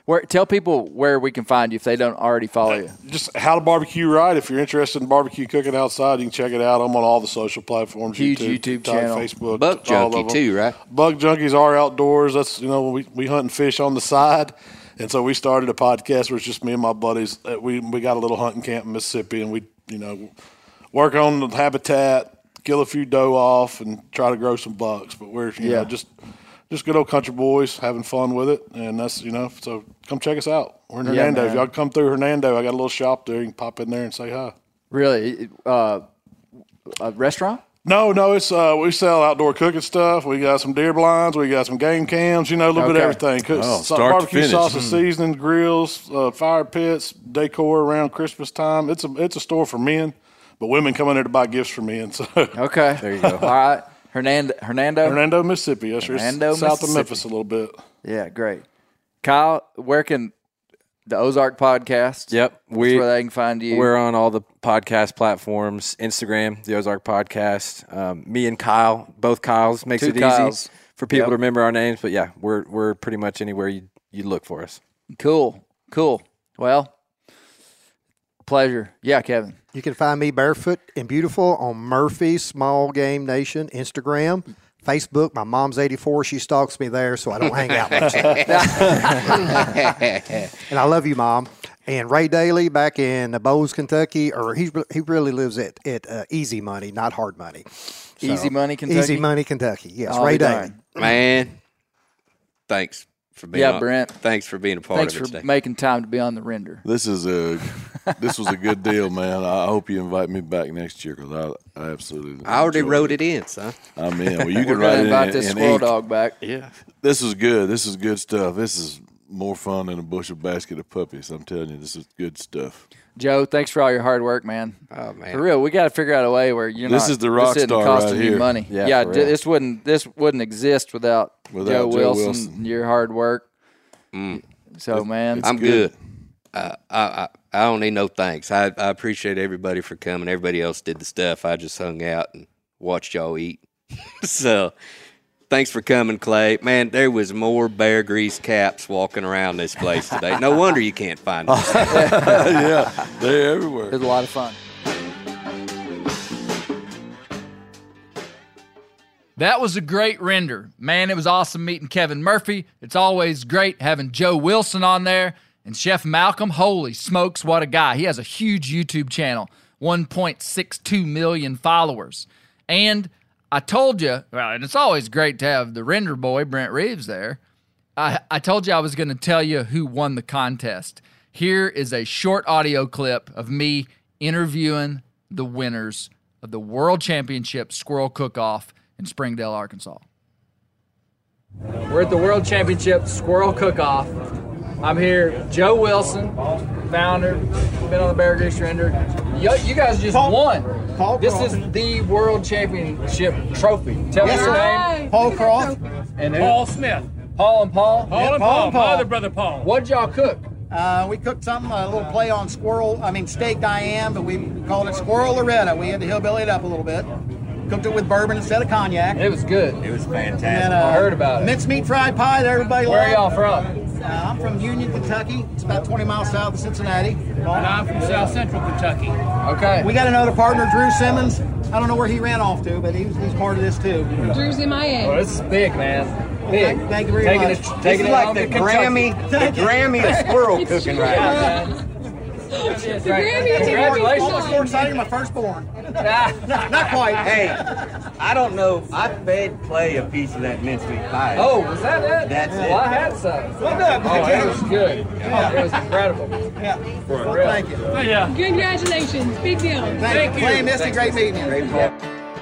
Where, tell people where we can find you if they don't already follow you. Just How to Barbecue Right. If you're interested in barbecue cooking outside, you can check it out. I'm on all the social platforms. Huge YouTube, YouTube TikTok, channel. Facebook. Buck all of Junkie them. too, right? Buck Junkies are outdoors. That's, you know, we, we hunt and fish on the side. And so we started a podcast where it's just me and my buddies. Uh, We we got a little hunting camp in Mississippi, and we, you know, work on the habitat, kill a few doe off, and try to grow some bucks. But we're, you Yeah. know, just just good old country boys having fun with it. And that's, you know, so come check us out. We're in Yeah, Hernando. man. If y'all come through Hernando, I got a little shop there. You can pop in there and say hi. Really? Uh, a restaurant? No, no, it's uh, we sell outdoor cooking stuff. We got some deer blinds. We got some game cams. You know, a little bit of Okay. everything. Cook, Oh, so- start to barbecue finish. sauces, Mm. seasoning, grills, uh, fire pits, decor around Christmas time. It's a it's a store for men, but women come in there to buy gifts for men. So Okay. There you go. All right. Hernando. Hernando? Hernando, Mississippi. Yes, sir. It's Hernando, south of Mississippi. Memphis a little bit. Yeah, great. Kyle, where can the Ozark podcast? Yep. That's We, where they can find you. we're on all the podcast platforms, Instagram, the Ozark Podcast. Um, me and Kyle, both Kyles, makes Two it Kyles. easy for people Yep. to remember our names. But yeah, we're we're pretty much anywhere you you look for us. Cool. Cool. Well, pleasure. Yeah, Kevin. You can find me barefoot and beautiful on Murphy Small Game Nation Instagram, Facebook. My mom's eighty-four. She stalks me there, so I don't hang out much. And I love you, Mom. And Ray Daly back in Bowes, Kentucky, or he he really lives at at uh, Easy Money, not Hard Money. So, Easy Money, Kentucky? Easy Money, Kentucky. Yes, I'll Ray be Daly. darned. Man, thanks for being Yeah, on, Brent. Thanks for being a part Thanks of for it today. making time to be on the render. This is a this was a good deal, man. I hope you invite me back next year because I, I absolutely. I already enjoyed wrote it in, son. I'm in. Well, you We're can going write to it invite in, this in squirrel ink. dog back. Yeah. This is good. This is good stuff. This is more fun than a bushel basket of puppies. I'm telling you, this is good stuff. Joe, thanks for all your hard work, man. Oh, man. For real, we got to figure out a way where you're This not. is the rock this isn't star costing right you here. money. Yeah, Yeah, for d- real. this wouldn't this wouldn't exist without, Without Joe, Joe Wilson, Wilson. your hard work. So, man, I'm good. good. Uh, I, I I don't need no thanks. I, I appreciate everybody for coming. Everybody else did the stuff. I just hung out and watched y'all eat. So, thanks for coming, Clay. Man, there was more bear grease caps walking around this place today. No wonder you can't find them. Yeah, they're everywhere. it was a lot of fun. That was a great render. Man, it was awesome meeting Kevin Murphy. It's always great having Joe Wilson on there. And Chef Malcolm, holy smokes, what a guy. He has a huge YouTube channel, one point six two million followers. And I told you, well, and it's always great to have the render boy, Brent Reeves, there. I, I told you I was going to tell you who won the contest. Here is a short audio clip of me interviewing the winners of the World Championship Squirrel Cook-Off in Springdale, Arkansas. We're at the World Championship Squirrel Cook-Off. I'm here, Joe Wilson, founder, been on the Bear Grease Render. You, you guys just won. This is the World Championship trophy. Tell me your name. Paul Croft. And who? Paul Smith. Paul and Paul. Paul and Paul Paul. and Paul. My other brother Paul. What'd y'all cook? Uh, we cooked something, a little play on squirrel, I mean steak Diane, but we called it Squirrel Loretta. We had to hillbilly it up a little bit. Cooked it with bourbon instead of cognac. It was good. It was fantastic. I heard about it. Mincemeat fried pie that everybody Where are loved. y'all from? Uh, I'm from Union, Kentucky. It's about twenty miles south of Cincinnati. And I'm from South Central Kentucky. Okay. We got another partner, Drew Simmons. I don't know where he ran off to, but he was, he's part of this too. Drew's in my Oh, end. this is big, man. Big. Thank, thank you very taking much. It, taking it on to Kentucky. the Grammy of squirrel cooking right Yeah, man. The Grammy of Congratulations. Almost more exciting than my firstborn. not, not quite. Hey, I don't know. I fed Clay a piece of that mincemeat pie. Oh, was that it? That's well, it. I had some. Well done. Oh, it was good. It was incredible. Yeah. For Well, real. thank you. Oh, yeah. Congratulations. Big deal. Thank, Thank you. you. Clay and Misty, great meeting you. Great talk.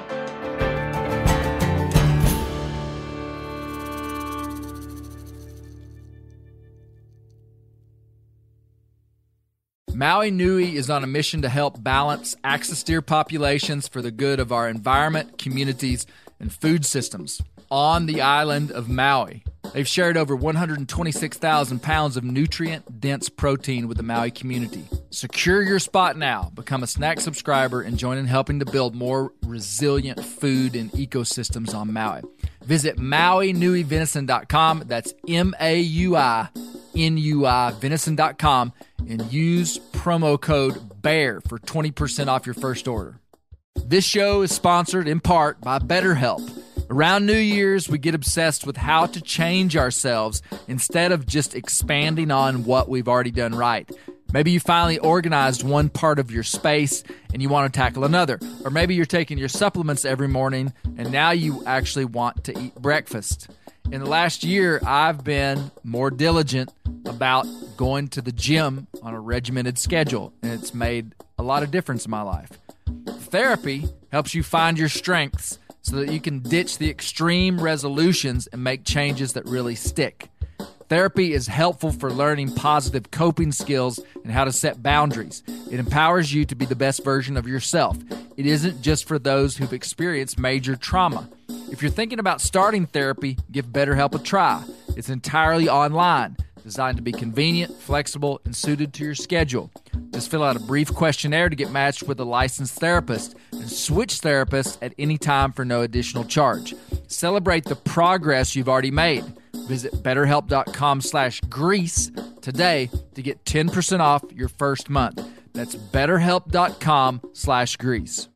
Maui Nui is on a mission to help balance axis deer populations for the good of our environment, communities, and food systems on the island of Maui. They've shared over one hundred twenty-six thousand pounds of nutrient-dense protein with the Maui community. Secure your spot now. Become a snack subscriber and join in helping to build more resilient food and ecosystems on Maui. Visit Maui Nui Venison dot com. That's M A U I N U I venison dot com and use promo code BEAR for twenty percent off your first order. This show is sponsored in part by BetterHelp. Around New Year's, we get obsessed with how to change ourselves instead of just expanding on what we've already done right. Maybe you finally organized one part of your space and you want to tackle another. Or maybe you're taking your supplements every morning and now you actually want to eat breakfast. In the last year, I've been more diligent about going to the gym on a regimented schedule, and it's made a lot of difference in my life. Therapy helps you find your strengths so that you can ditch the extreme resolutions and make changes that really stick. Therapy is helpful for learning positive coping skills and how to set boundaries. It empowers you to be the best version of yourself. It isn't just for those who've experienced major trauma. If you're thinking about starting therapy, give BetterHelp a try. It's entirely online, designed to be convenient, flexible, and suited to your schedule. Just fill out a brief questionnaire to get matched with a licensed therapist and switch therapists at any time for no additional charge. Celebrate the progress you've already made. Visit betterhelp.com slash grease today to get ten percent off your first month. That's betterhelp.com slash grease.